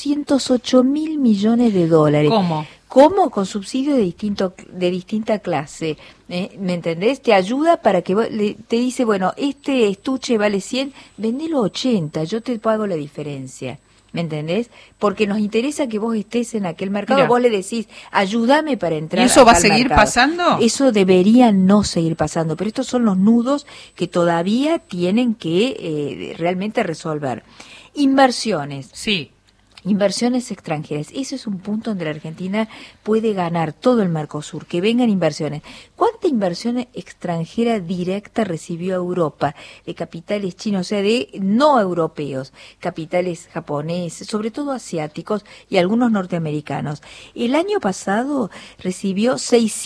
408.000 millones de dólares. ¿Cómo? ¿Cómo? Con subsidios de distinta clase. ¿Me entendés? Te ayuda para que te dice, bueno, este estuche vale 100, vendelo 80, yo te pago la diferencia. ¿Me entendés? Porque nos interesa que vos estés en aquel mercado. Mira. Vos le decís, ayúdame para entrar. ¿Y eso va a tal seguir mercado. pasando? Eso debería no seguir pasando, pero estos son los nudos que todavía tienen que realmente resolver. Inversiones. Sí. Inversiones extranjeras. Eso es un punto donde la Argentina puede ganar todo el Mercosur, que vengan inversiones. ¿Cuánta inversión extranjera directa recibió Europa de capitales chinos, o sea, de no europeos, capitales japoneses, sobre todo asiáticos y algunos norteamericanos? El año pasado recibió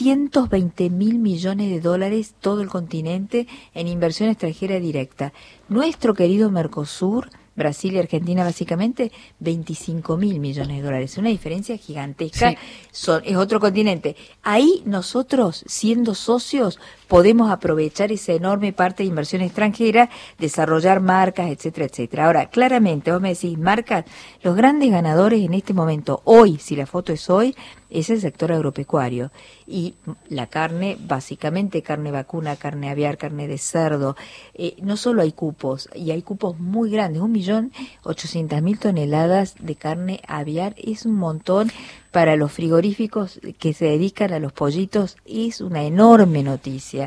620.000 millones de dólares todo el continente en inversión extranjera directa. Nuestro querido Mercosur, Brasil y Argentina básicamente, 25.000 millones de dólares. Una diferencia gigantesca. Sí. Es otro continente. Ahí nosotros, siendo socios, podemos aprovechar esa enorme parte de inversión extranjera, desarrollar marcas, etcétera, etcétera. Ahora, claramente, vos me decís, marcas, los grandes ganadores en este momento, hoy, si la foto es hoy, es el sector agropecuario. Y la carne, básicamente carne vacuna, carne aviar, carne de cerdo. No solo hay cupos, y hay cupos muy grandes, 1.800.000 toneladas de carne aviar, es un montón. Para los frigoríficos que se dedican a los pollitos es una enorme noticia.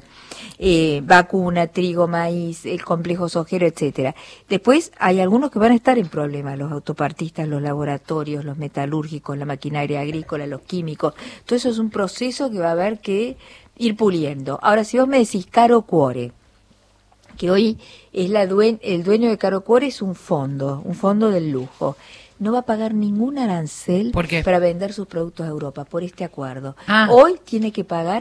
Vacuna, trigo, maíz, el complejo sojero, etcétera. Después hay algunos que van a estar en problemas, los autopartistas, los laboratorios, los metalúrgicos, la maquinaria agrícola, los químicos. Todo eso es un proceso que va a haber que ir puliendo. Ahora, si vos me decís Caro Cuore, que hoy es el dueño de Caro Cuore, es un fondo del lujo. No va a pagar ningún arancel ¿Por qué? para vender sus productos a Europa por este acuerdo. Ah. Hoy tiene que pagar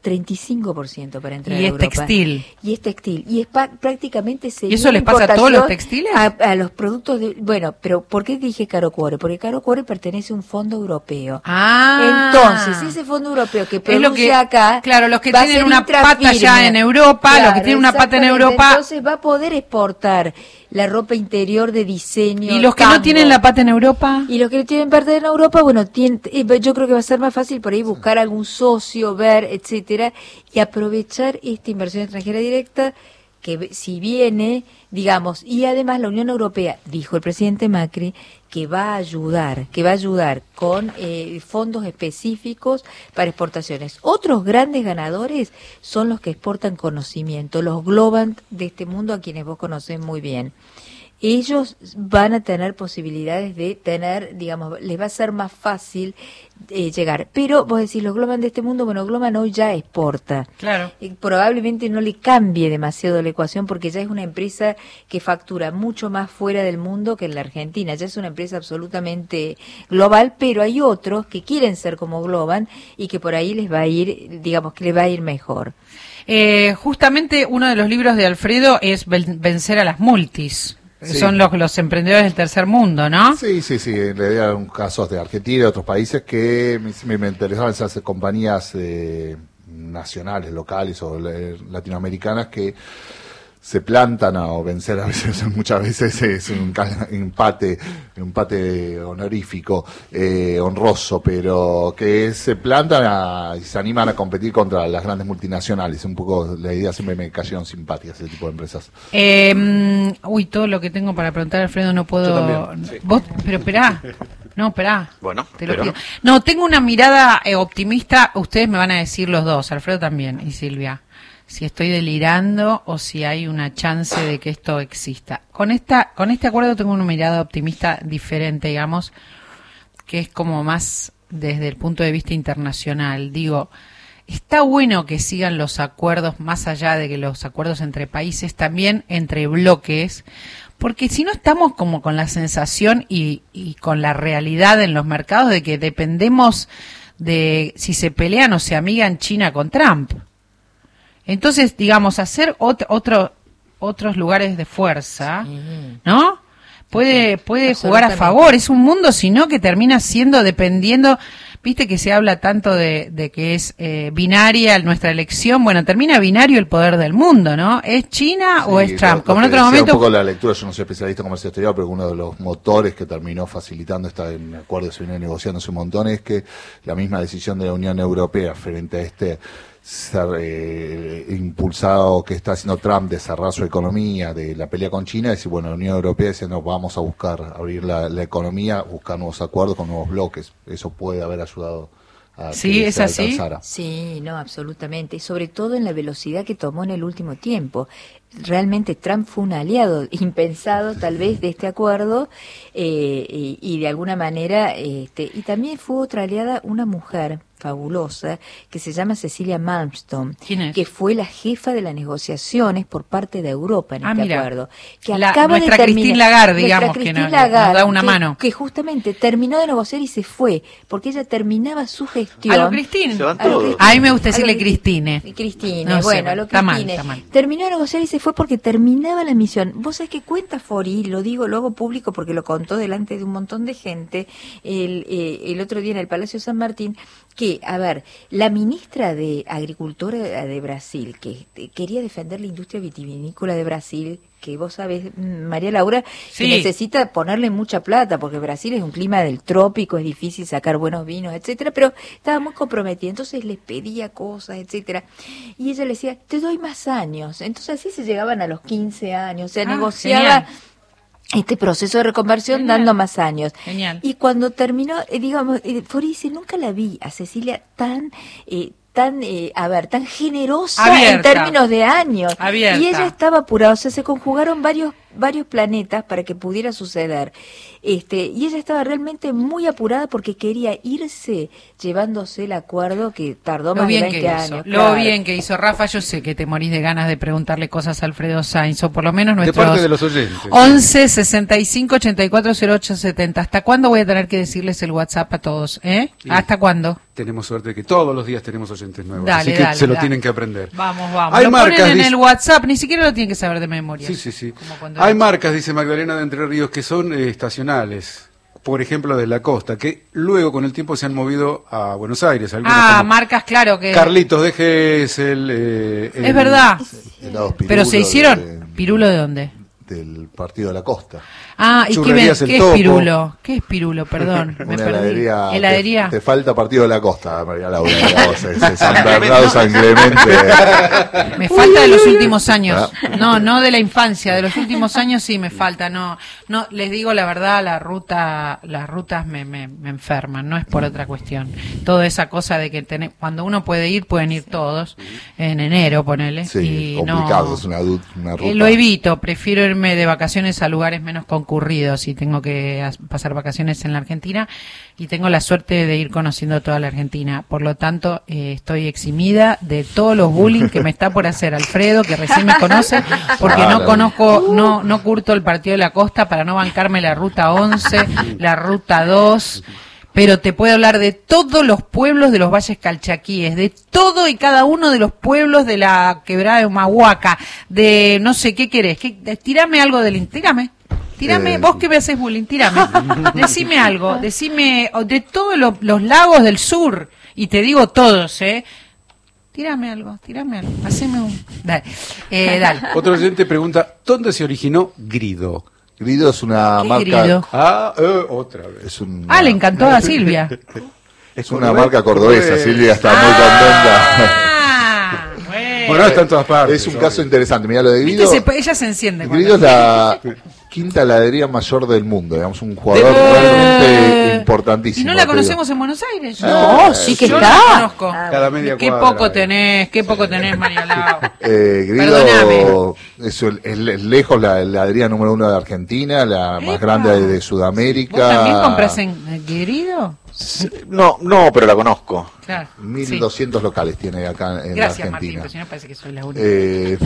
35% para entrar y a es Europa. textil. Y es textil. Y es prácticamente... ¿Y eso les pasa a todos los textiles? A los productos de... Bueno, pero ¿por qué dije Caro Cuore? Porque Caro Cuore pertenece a un fondo europeo. Entonces, ese fondo europeo que produce es lo que, acá... Claro, los que va tienen a ser una pata ya en Europa, claro, los que tienen una pata en exactamente. Europa... Entonces va a poder exportar la ropa interior de diseño. ¿Y los que tango. no tienen la pata en Europa? Y los que tienen parte en Europa, bueno, yo creo que va a ser más fácil por ahí buscar algún socio, ver, etcétera, y aprovechar esta inversión extranjera directa que si viene, digamos, y además la Unión Europea, dijo el presidente Macri, que va a ayudar con fondos específicos para exportaciones. Otros grandes ganadores son los que exportan conocimiento, los Globant de este mundo, a quienes vos conocés muy bien. Ellos van a tener posibilidades de tener, digamos, les va a ser más fácil llegar. Pero vos decís, los Globan de este mundo, bueno, Globan hoy ya exporta. Claro. Probablemente no le cambie demasiado la ecuación porque ya es una empresa que factura mucho más fuera del mundo que en la Argentina. Ya es una empresa absolutamente global, pero hay otros que quieren ser como Globan y que por ahí les va a ir, digamos, que les va a ir mejor. Justamente uno de los libros de Alfredo es Vencer a las multis. Sí. Son los emprendedores del tercer mundo, ¿no? Sí. En realidad eran casos de Argentina y de otros países que me interesaban esas compañías nacionales, locales o latinoamericanas que se plantan a vencer a veces, muchas veces es un empate honorífico, honroso, pero que se plantan y se animan a competir contra las grandes multinacionales. Un poco la idea, siempre me cayeron simpáticas ese tipo de empresas. Todo lo que tengo para preguntar, Alfredo, no puedo. Yo también, sí. ¿Vos? Pero esperá. No, esperá. Bueno, te lo pido. No, tengo una mirada optimista. Ustedes me van a decir los dos, Alfredo también y Silvia, si estoy delirando o si hay una chance de que esto exista. Con este acuerdo tengo una mirada optimista diferente, digamos, que es como más desde el punto de vista internacional. Digo, está bueno que sigan los acuerdos, más allá de que los acuerdos entre países, también entre bloques, porque si no estamos como con la sensación y con la realidad en los mercados de que dependemos de si se pelean o se amigan China con Trump. Entonces, digamos, hacer otros lugares de fuerza, ¿no? Puede jugar a favor. Es un mundo, sino que termina siendo dependiendo. Viste que se habla tanto de que es binaria nuestra elección. Bueno, termina binario el poder del mundo, ¿no? ¿Es China o es Trump? Como en otro momento. Un poco la lectura, yo no soy especialista en comercio exterior, pero uno de los motores que terminó facilitando me acuerdo que se viene negociando hace un montón, es que la misma decisión de la Unión Europea frente a ser impulsado que está haciendo Trump de cerrar su economía, de la pelea con China, decir, bueno, la Unión Europea dice, no, vamos a buscar abrir la economía, buscar nuevos acuerdos con nuevos bloques. Eso puede haber ayudado a que ¿es se así? alcanzara. Sí, no, absolutamente. Y sobre todo en la velocidad que tomó en el último tiempo. Realmente Trump fue un aliado impensado tal vez de este acuerdo y de alguna manera y también fue otra aliada, una mujer fabulosa que se llama Cecilia Malmström, que fue la jefa de las negociaciones por parte de Europa en este acuerdo, que acaba nuestra de Christine Lagarde, digamos, que nos da una mano, que justamente terminó de negociar y se fue porque ella terminaba su gestión. A lo Christine, a mí me gusta decirle Christine, no bueno, a lo Christine está mal. Terminó de negociar y se fue porque terminaba la misión. Vos sabés que cuenta Fori, lo hago público porque lo contó delante de un montón de gente el otro día en el Palacio San Martín, que, a ver, la ministra de Agricultura de Brasil, que quería defender la industria vitivinícola de Brasil, que vos sabés, María Laura, que necesita ponerle mucha plata, porque Brasil es un clima del trópico, es difícil sacar buenos vinos, etcétera, pero estaba muy comprometida, entonces les pedía cosas, etcétera, y ella le decía, te doy más años, entonces así se llegaban a los 15 años, se negociaba genial. Este proceso de reconversión genial. Dando más años. Genial. Y cuando terminó, digamos, Fori dice, nunca la vi a Cecilia tan generosa abierta. En términos de años. Abierta. Y ella estaba apurada, o sea, se conjugaron varios varios planetas para que pudiera suceder. Y ella estaba realmente muy apurada porque quería irse llevándose el acuerdo que tardó más de 20 años. Lo bien que hizo Rafa, yo sé que te morís de ganas de preguntarle cosas a Alfredo Sainz, o por lo menos nuestros... De parte de los oyentes. 11 65 84 08 70. ¿Hasta cuándo voy a tener que decirles el WhatsApp a todos? ¿Hasta cuándo? Tenemos suerte de que todos los días tenemos oyentes nuevos, Dale, así que dale, se lo dale. tienen que aprender. Vamos. Hay Lo marcas, ponen en dice- el WhatsApp, ni siquiera lo tienen que saber de memoria. Sí. Como cuando Hay era- marcas, dice Magdalena de Entre Ríos, que son estacionales. Por ejemplo, de la costa, que luego con el tiempo se han movido a Buenos Aires. Algunas como marcas, claro que... Carlitos de Gesell. Es verdad. Helados Pirulo Pero se hicieron... de- ¿Pirulo de dónde? del Partido de la Costa. ¿Y qué Churrerías El es Topo. Pirulo? ¿Qué es Pirulo? Perdón, me Una perdí. heladería. Te falta Partido de la Costa, María Laura. San Bernardo, San Clemente. Me falta de los últimos años. No de la infancia, de los últimos años sí me falta. No, les digo la verdad, las rutas me enferman, no es por otra cuestión. Toda esa cosa de que cuando uno puede ir, pueden ir todos. En enero, ponele. Sí, y complicado, no, es una ruta. lo evito, prefiero irme de vacaciones a lugares menos concurridos y tengo que pasar vacaciones en la Argentina y tengo la suerte de ir conociendo toda la Argentina. Por lo tanto, estoy eximida de todos los bullying que me está por hacer Alfredo, que recién me conoce, porque no conozco, no curto el Partido de la Costa para no bancarme la Ruta 11, la Ruta 2... Pero te puedo hablar de todos los pueblos de los valles calchaquíes, de todo y cada uno de los pueblos de la quebrada de Humahuaca, de no sé, ¿qué querés? Tírame algo del... Tírame, vos que me haces bullying, tírame. Decime algo, decime de todos los lagos del sur, y te digo todos, Tírame algo, haceme un... Dale. Otro oyente pregunta, ¿dónde se originó Grido? Grido es una ¿Qué marca. Grido? Otra vez. Es un, Le encantó a Silvia. es una marca cordobesa. Silvia está muy contenta. Bueno, está en todas partes. Es un caso interesante. Mira lo de ¿Viste? Grido. Ella se enciende. Grido es la quinta heladería mayor del mundo. Digamos, un jugador realmente importantísimo. ¿Y no la conocemos en Buenos Aires? Sí que Yo está. la conozco. Cada media Qué cuadra, poco tenés, María Laura. Grido es lejos la heladería número 1 de Argentina, la más grande de Sudamérica. ¿Vos también compras en Grido? No, pero la conozco. Claro. 1.200 locales tiene acá en Gracias, la Martín, Argentina. pero si no parece que soy la única.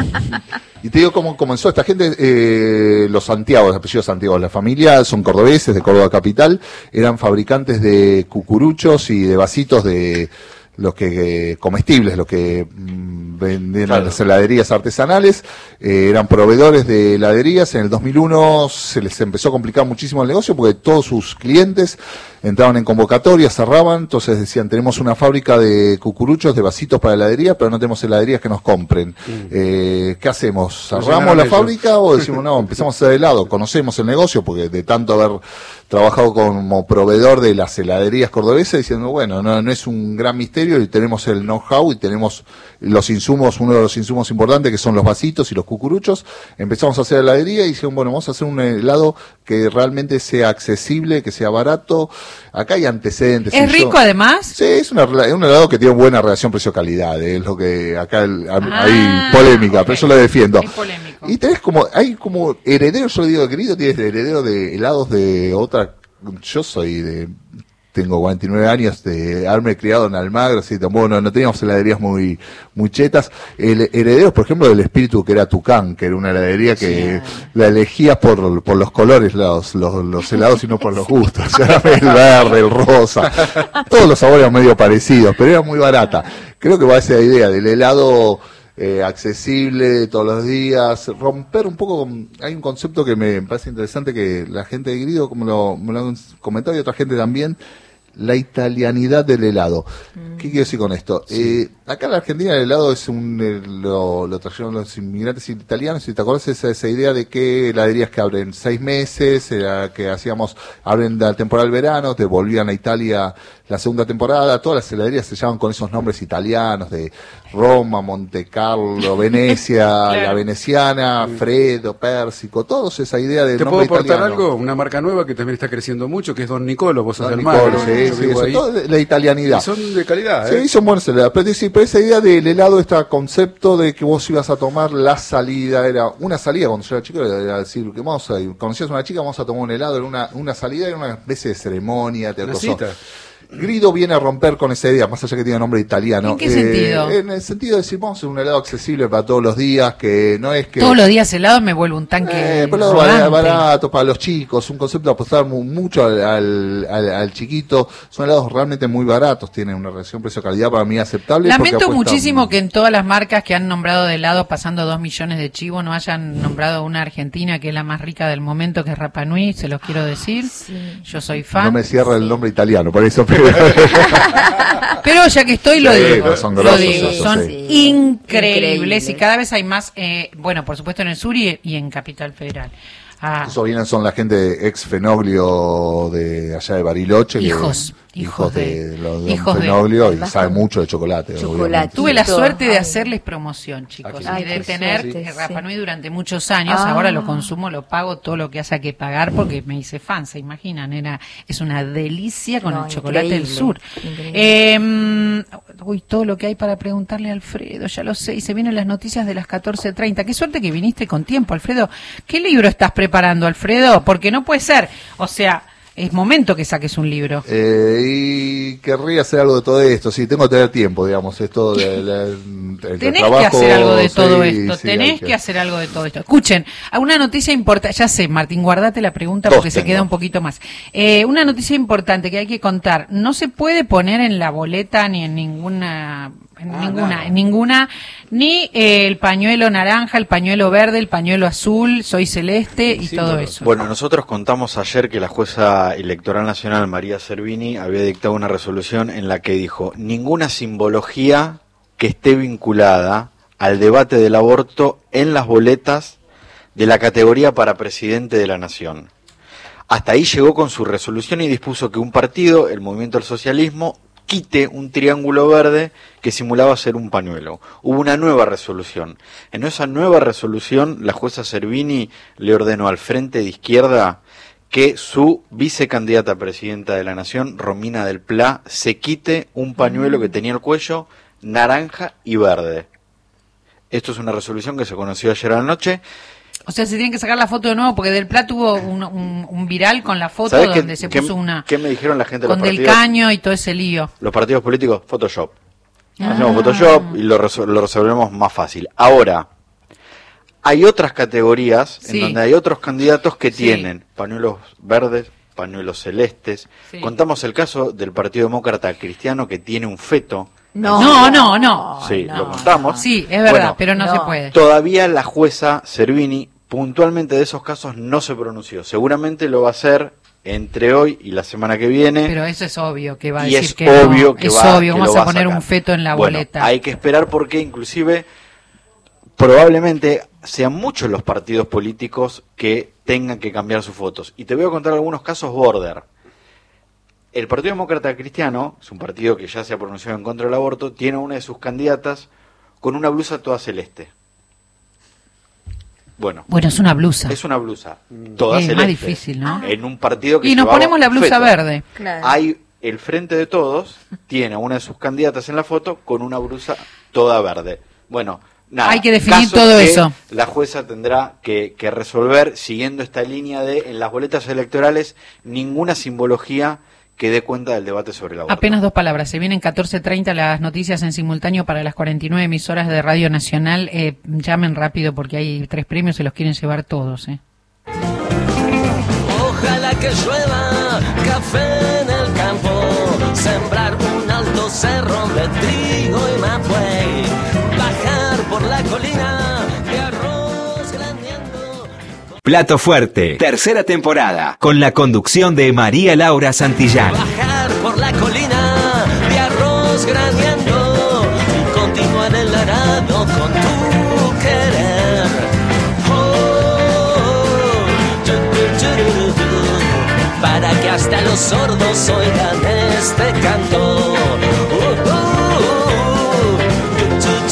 Y te digo cómo comenzó esta gente, los Santiago, los apellidos Santiago, la familia son cordobeses de Córdoba capital, eran fabricantes de cucuruchos y de vasitos de los que comestibles, los que vendían en las heladerías artesanales, eran proveedores de heladerías. En el 2001 se les empezó a complicar muchísimo el negocio porque todos sus clientes entraban en convocatoria, cerraban, entonces decían, tenemos una fábrica de cucuruchos, de vasitos para heladería, pero no tenemos heladerías que nos compren. ¿Qué hacemos? ¿Cerramos la fábrica o decimos, no, empezamos a hacer helado? Conocemos el negocio porque de tanto haber trabajado como proveedor de las heladerías cordobesas, diciendo, bueno, no es un gran misterio y tenemos el know-how y tenemos los insumos, uno de los insumos importantes que son los vasitos y los cucuruchos. Empezamos a hacer heladería y dijeron, bueno, vamos a hacer un helado que realmente sea accesible, que sea barato. Acá hay antecedentes. ¿Es rico además? Sí, es un helado que tiene buena relación precio-calidad, es lo que acá hay polémica, pero yo lo defiendo. Es polémico. Y hay como herederos, yo le digo, querido, tienes heredero de helados de otra, tengo 49 años de haberme criado en Almagro, así tampoco no teníamos heladerías muy chetas. Herederos, por ejemplo, del espíritu que era Tucán, que era una heladería que la elegías por los colores, los helados y no por los gustos. El verde, el rosa, todos los sabores eran medio parecidos, pero era muy barata. Creo que va a esa idea del helado accesible todos los días, romper un poco hay un concepto que me parece interesante que la gente de Grido, como me lo han comentado y otra gente también, la italianidad del helado. ¿Qué quiero decir con esto? Acá en la Argentina el helado es lo trajeron los inmigrantes italianos, y te acuerdas esa idea de que heladerías que abren 6 meses, que abren la temporada del verano, te volvían a Italia la segunda temporada, todas las heladerías se llaman con esos nombres italianos de Roma, Monte Carlo, Venecia, la veneciana, Fredo, Pérsico, todos esa idea de ¿Te nombre puedo aportar italiano. algo? Una marca nueva que también está creciendo mucho, que es Don Nicolo, vos sos Don del Nicolo, mar, sí, yo sí, vivo eso, ahí. todo la italianidad. Y son de calidad, Sí, son buenos helados. Pero esa idea del helado, este concepto de que vos ibas a tomar la salida, era una salida cuando yo era chico, era decir que conocías a una chica, vamos a tomar un helado, era una salida, era una especie de ceremonia, Una cita. Grido viene a romper con esa idea, más allá que tiene nombre italiano. ¿En qué sentido? En el sentido de decir, vamos a hacer un helado accesible para todos los días, que no es que... Todos los días helado me vuelvo un tanque pero rodante. barato para los chicos, un concepto de apostar mucho al chiquito. Son helados realmente muy baratos, tienen una relación precio-calidad para mí aceptable. Lamento porque apuestan- muchísimo que en todas las marcas que han nombrado de helado pasando 2 millones de chivos no hayan nombrado una argentina que es la más rica del momento, que es Rapa Nui, se los quiero decir. Sí. Yo soy fan. No me cierra el nombre italiano, por eso. Pero ya que estoy, lo Sí, digo. no, son Lo grosos digo. esos, Son sí. increíbles Increíbles. y cada vez hay más, bueno, por supuesto en el sur y en Capital Federal. Ah, Esos vienen son la gente de ex Fenoglio de allá de Bariloche. Hijos de los de hijos de- Fenoglio y Además, sabe mucho de chocolate. chocolate. obviamente. Tuve la Todo. suerte de Ay. hacerles promoción, chicos, Ay, y de qué tener suerte, Rapa sí. Nui durante muchos años. Ah. Ahora lo consumo, lo pago, todo lo que haya que pagar porque me hice fan, se imaginan. Es una delicia con No, el chocolate del increíble, sur. Uy, todo lo que hay para preguntarle a Alfredo, ya lo sé. Y se vienen las noticias de las 14:30. Qué suerte que viniste con tiempo, Alfredo. ¿Qué libro estás preparando, Alfredo? Porque no puede ser. O sea, es momento que saques un libro. Y querría hacer algo de todo esto. Sí, tengo que tener tiempo, digamos. Esto del Tenés trabajo. que hacer algo de todo sí, esto, sí, tenés hay que hacer algo de todo esto. Escuchen, una noticia importante, ya sé, Martín, guardate la pregunta porque Dos se tengo. queda un poquito más. Una noticia importante que hay que contar, no se puede poner en la boleta ni en ninguna, ni el pañuelo naranja, el pañuelo verde, el pañuelo azul, soy celeste y todo eso. Bueno, nosotros contamos ayer que la jueza electoral nacional María Servini había dictado una resolución en la que dijo: ninguna simbología que esté vinculada al debate del aborto en las boletas de la categoría para presidente de la nación. Hasta ahí llegó con su resolución y dispuso que un partido, el Movimiento al Socialismo, quite un triángulo verde que simulaba ser un pañuelo. Hubo una nueva resolución. En esa nueva resolución, la jueza Servini le ordenó al Frente de Izquierda que su vicecandidata a presidenta de la Nación, Romina del Pla, se quite un pañuelo que tenía el cuello naranja y verde. Esto es una resolución que se conoció ayer a la noche. O sea, se tienen que sacar la foto de nuevo porque Del Pla tuvo un viral con la foto ¿Sabés donde se puso qué me dijeron la gente de los con Del partidos? Caño y todo ese lío. Los partidos políticos, Photoshop. Hacemos Photoshop y lo resolvemos más fácil. Ahora, hay otras categorías Sí. en donde hay otros candidatos que Sí. tienen pañuelos verdes, pañuelos celestes. Sí. Contamos el caso del Partido Demócrata Cristiano que tiene un feto. No. Sí, lo contamos. Sí, es verdad, Bueno, pero no no. se puede. Todavía la jueza Servini puntualmente de esos casos no se pronunció. Seguramente lo va a hacer entre hoy y la semana que viene. Pero eso es obvio que va a y decir es que obvio no. que Es va, obvio, que vamos lo va a poner sacar. un feto en la Bueno, boleta. hay que esperar porque inclusive probablemente sean muchos los partidos políticos que tengan que cambiar sus fotos. Y te voy a contar algunos casos border. El Partido Demócrata Cristiano, es un partido que ya se ha pronunciado en contra del aborto, tiene una de sus candidatas con una blusa toda celeste. Bueno, Bueno, es una blusa. es una blusa toda Es celeste. más difícil, ¿no? En un partido que Y nos llevaba ponemos la blusa feto. verde. Claro. Hay el Frente de Todos, tiene a una de sus candidatas en la foto con una blusa toda verde. Bueno, nada. Hay que definir casos todo que eso. La jueza tendrá que resolver siguiendo esta línea de en las boletas electorales ninguna simbología que dé cuenta del debate sobre el aborto. Apenas 2 palabras. Se vienen 14:30 las noticias en simultáneo para las 49 emisoras de Radio Nacional. Llamen rápido porque hay 3 premios, se los quieren llevar todos. Ojalá que llueva café en el campo, sembrar un alto cerro de trigo y mapuey, bajar por la colina de arroz graneando. Plato Fuerte, tercera temporada, con la conducción de María Laura Santillán. Bajar por la colina de arroz graneando y continuar el arado con tu querer. Para que hasta los sordos oigan este canto.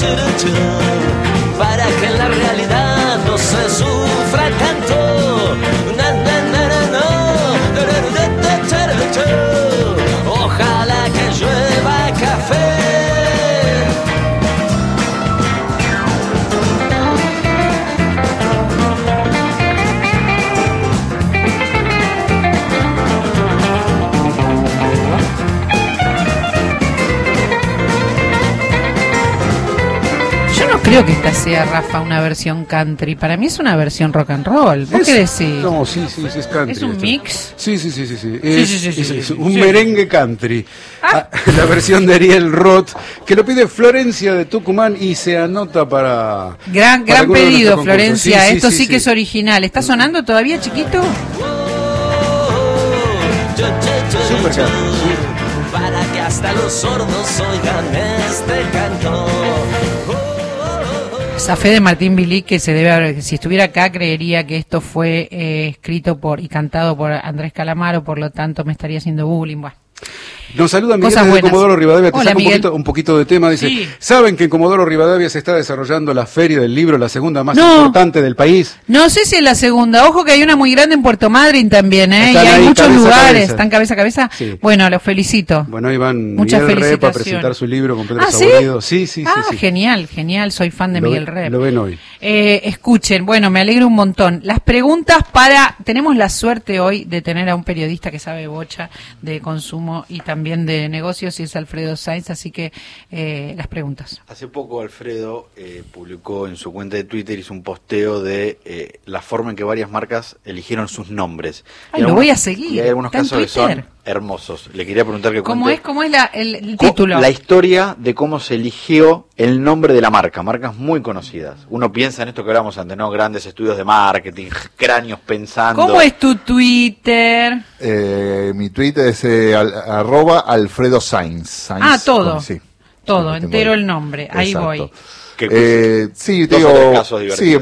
creo que esta sea, Rafa, una versión country. Para mí es una versión rock and roll. ¿Vos qué decís? No, sí, es country. ¿Es un esto. mix? Sí. Es un Sí. merengue country. La versión de Ariel Roth, que lo pide Florencia de Tucumán y se anota para... Gran alguno de pedido, nuestros concursos. Florencia. Esto sí que es original. ¿Está sonando todavía, chiquito? Super country. Para que hasta los sordos oigan este canto. Esa fe de Martín Bilí, que se debe haber, si estuviera acá creería que esto fue escrito por y cantado por Andrés Calamaro, por lo tanto me estaría haciendo bullying. Bueno. Nos saluda Miguel Cosas desde buenas. Comodoro Rivadavia. Te Hola, saco Miguel. un poquito de tema. Dice, Sí. ¿saben que en Comodoro Rivadavia se está desarrollando la Feria del Libro, la segunda más No. importante del país? No sé si es la segunda. Ojo que hay una muy grande en Puerto Madryn también, ¿eh? Están y hay ahí muchos cabeza a lugares. cabeza. ¿Están cabeza a cabeza? Sí. Bueno, los felicito. Bueno, ahí van Muchas Miguel Rep a felicitaciones. presentar su libro con Pedro ¿Ah, sí? Saborido. Sí. Genial. Soy fan de Lo Miguel ven- Rep. lo ven hoy. Escuchen, bueno, me alegro un montón. Las preguntas tenemos la suerte hoy de tener a un periodista que sabe bocha de consumo y también de negocios, y es Alfredo Sainz, así que las preguntas. Hace poco Alfredo publicó en su cuenta de Twitter, hizo un posteo de la forma en que varias marcas eligieron sus nombres. Ay, Y lo algunos- voy a seguir. Y hay algunos ¿Está en casos que son Twitter? hermosos. Le quería preguntar que ¿Cómo cuente es el título? la historia de cómo se eligió el nombre de la marca, marcas muy conocidas. Uno piensa en esto que hablamos antes, ¿no? Grandes estudios de marketing, cráneos pensando. ¿Cómo es tu Twitter? Mi Twitter es arroba Alfredo Sainz. Todo. Sí. Todo, Sí, lo tengo entero ahí. el nombre. Ahí Exacto. voy. Sí, Dos digo, o tres casos divertidos.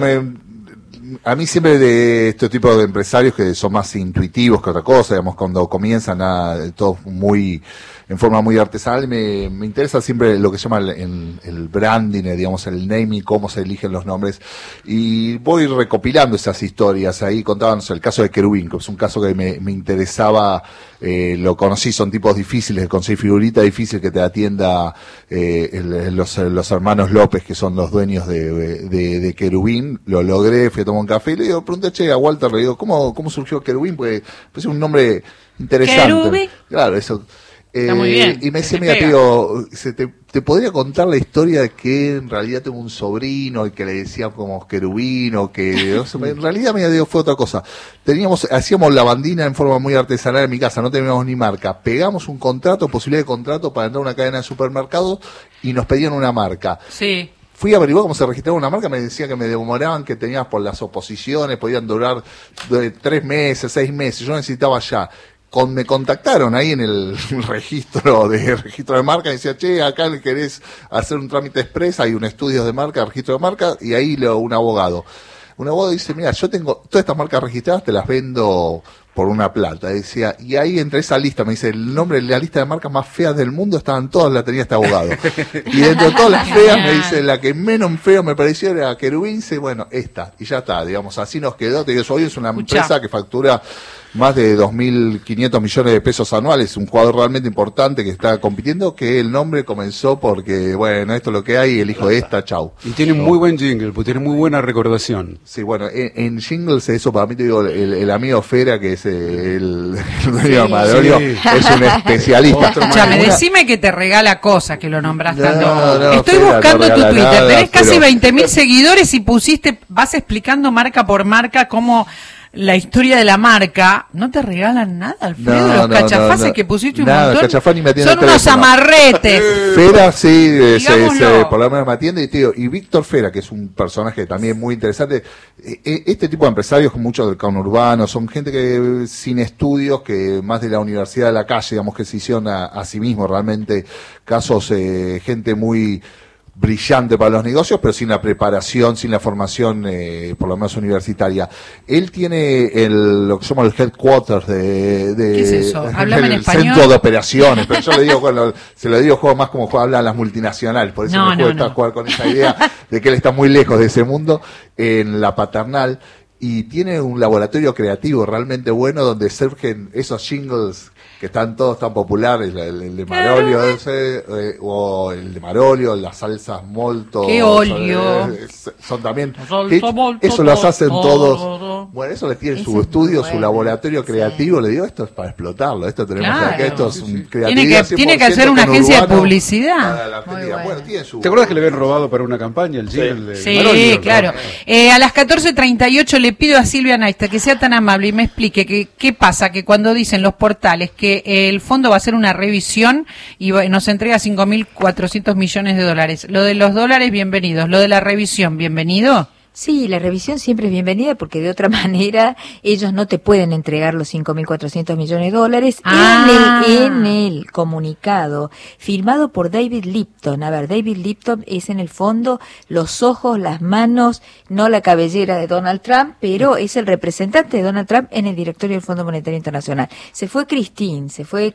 a mí siempre de este tipo de empresarios que son más intuitivos que otra cosa, digamos, cuando comienzan todo muy en forma muy artesanal, me interesa siempre lo que se llama el branding, digamos, el naming, cómo se eligen los nombres, y voy recopilando esas historias. Ahí contaban el caso de Querubín, que es un caso que me interesaba, lo conocí, son tipos difíciles de conseguir, figurita difícil que te atienda los hermanos López, que son los dueños de Querubín. Lo logré, fui a tomar un café y le digo, pregunté a Walter, le digo, ¿cómo surgió Querubín? Porque es un nombre interesante. Querubín. Claro, eso. Está muy bien, Y me decía, se mira, pega. tío, te podría contar la historia de que en realidad tengo un sobrino y que le decían como Querubín, o que no sé, en realidad me dijo fue otra cosa. Hacíamos lavandina en forma muy artesanal en mi casa, no teníamos ni marca. Pegamos un contrato, posibilidad de contrato para entrar a una cadena de supermercados y nos pedían una marca. Sí. Fui a averiguar cómo se registraba una marca, me decía que me demoraban, que tenías por las oposiciones, podían durar 3 meses, 6 meses, yo necesitaba ya. Me contactaron ahí en el registro de marca, y decía, che, acá querés hacer un trámite express, hay un estudio de marca, registro de marca, y ahí un abogado. Un abogado dice, mira, yo tengo todas estas marcas registradas, te las vendo por una plata. Decía, y ahí entre esa lista, me dice, el nombre de la lista de marcas más feas del mundo, estaban todas, la tenía este abogado. Y dentro de todas las feas, me dice, la que menos feo me pareció era Querubín, dice, bueno, esta, y ya está, digamos, así nos quedó. Te digo, hoy es una empresa que factura más de 2.500 millones de pesos anuales, un jugador realmente importante que está compitiendo, que el nombre comenzó porque, bueno, esto es lo que hay, elijo esta, chau. Y tiene muy buen jingle, pues tiene muy buena recordación. Sí, bueno, en jingles eso para mí, te digo, el amigo Fera, que es el dueño de Amadorio, es un especialista. Escúchame, decime que te regala cosas que lo nombras tanto. No, Estoy Fera, buscando no tu regala Twitter, nada, tenés casi pero- 20.000 seguidores y vas explicando marca por marca cómo la historia de la marca. ¿No te regalan nada, Alfredo? No, Los no, cachafaces no. que pusiste un Nada, montón. Cachafaz ni me atiende Son el unos teléfono. amarretes. Fera, sí, Digámoslo. por lo menos me atiende, y, tío, y Víctor Fera, que es un personaje también muy interesante. Este tipo de empresarios, muchos del conurbano, son gente que sin estudios, que más de la universidad de la calle, digamos, que se hicieron a sí mismos, realmente casos, gente muy brillante para los negocios, pero sin la preparación, sin la formación, por lo menos universitaria. Él tiene lo que se llama el headquarters de ¿Qué es eso? Háblame en el español. centro de operaciones, pero yo le digo, se lo digo, juego más como hablan las multinacionales, por eso No, me no, cuesta no. jugar con esa idea de que él está muy lejos de ese mundo, en la Paternal. y tiene un laboratorio creativo realmente bueno donde surgen esos jingles que están todos tan populares, el de Marolio o el de Marolio, las salsas molto. ¡Qué olio! Son también. Salsa molto, eso las hacen todos. todo. Bueno, eso le tiene Ese su es estudio, muy su bueno. laboratorio creativo. Le digo, esto es para explotarlo. Esto tenemos Claro. acá, esto es un Tiene creatividad que 100% hacer una agencia de conurbano publicidad. para la Argentina. Muy bueno. Bueno, tiene su. ¿Te acuerdas que le habían robado para una campaña el jingle de Sí, Marolio? claro. A las 14:38 le pido a Silvia Naista que sea tan amable y me explique qué pasa, que cuando dicen los portales que el fondo va a hacer una revisión y nos entrega 5.400 millones de dólares. Lo de los dólares, bienvenidos. Lo de la revisión, bienvenido. Sí, la revisión siempre es bienvenida porque de otra manera ellos no te pueden entregar los 5.400 millones de dólares. En el comunicado firmado por David Lipton. A ver, David Lipton es en el fondo los ojos, las manos, no la cabellera de Donald Trump, pero es el representante de Donald Trump en el directorio del Fondo Monetario Internacional. Se fue Christine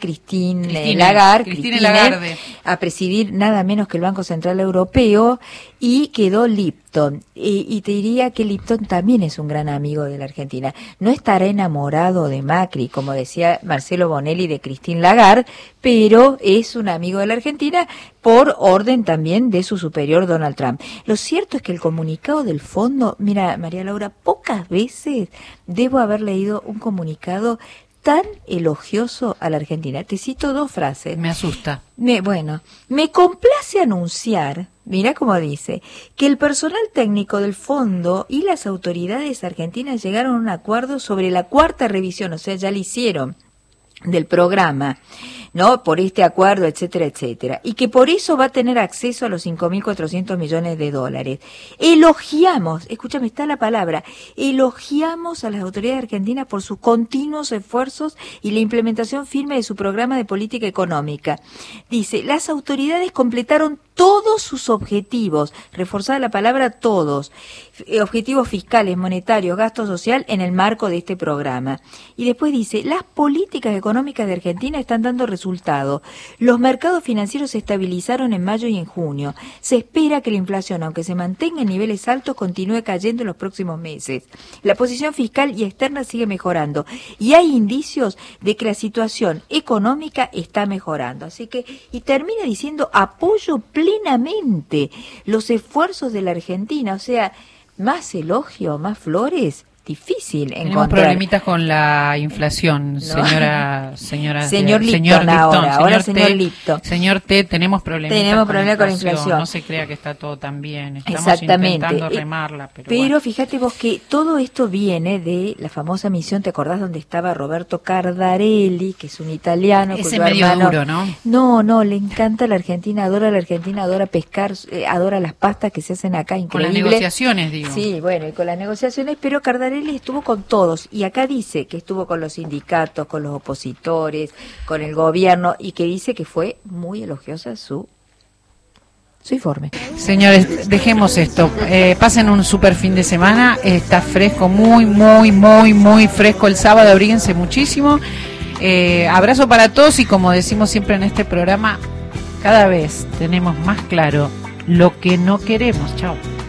Lagarde a presidir nada menos que el Banco Central Europeo y quedó Lipton. Y te diría que Lipton también es un gran amigo de la Argentina. No estará enamorado de Macri, como decía Marcelo Bonelli, de Christine Lagarde, pero es un amigo de la Argentina por orden también de su superior Donald Trump. Lo cierto es que el comunicado del fondo, mira, María Laura, pocas veces debo haber leído un comunicado tan elogioso a la Argentina. Te cito dos frases. Me asusta. Me complace anunciar, mira cómo dice, que el personal técnico del fondo y las autoridades argentinas llegaron a un acuerdo sobre la cuarta revisión, o sea, ya lo hicieron, del programa, ¿no? Por este acuerdo, etcétera, etcétera. Y que por eso va a tener acceso a los 5.400 millones de dólares. Elogiamos, escúchame, está la palabra, elogiamos a las autoridades argentinas por sus continuos esfuerzos y la implementación firme de su programa de política económica. Dice, las autoridades completaron todos sus objetivos, reforzada la palabra todos, objetivos fiscales, monetarios, gasto social en el marco de este programa. Y después dice, las políticas económicas de Argentina están dando resultado. Los mercados financieros se estabilizaron en mayo y en junio. Se espera que la inflación, aunque se mantenga en niveles altos, continúe cayendo en los próximos meses. La posición fiscal y externa sigue mejorando y hay indicios de que la situación económica está mejorando. Así que, y termina diciendo, apoyo plenamente los esfuerzos de la Argentina, o sea, más elogio, más flores, difícil Tenemos encontrar. problemitas con la inflación, No. señor Lipton ahora señor Lipton. Señor T, tenemos problemas. Tenemos problemas con la inflación. No se crea que está todo tan bien. Estamos Exactamente. intentando remarla, pero bueno. Fíjate vos que todo esto viene de la famosa misión, ¿te acordás donde estaba Roberto Cardarelli, que es un italiano? Ese cuyo medio hermano- duro, ¿no? No, le encanta la Argentina, adora pescar, adora las pastas que se hacen acá, Con las increíble. negociaciones, digo. Sí, bueno, y con las negociaciones, pero Cardarelli estuvo con todos, y acá dice que estuvo con los sindicatos, con los opositores, con el gobierno, y que dice que fue muy elogiosa su informe. Señores, dejemos esto. Pasen un super fin de semana. Está fresco, muy fresco el sábado. Abríguense muchísimo. Abrazo para todos y como decimos siempre en este programa, cada vez tenemos más claro lo que no queremos. Chao.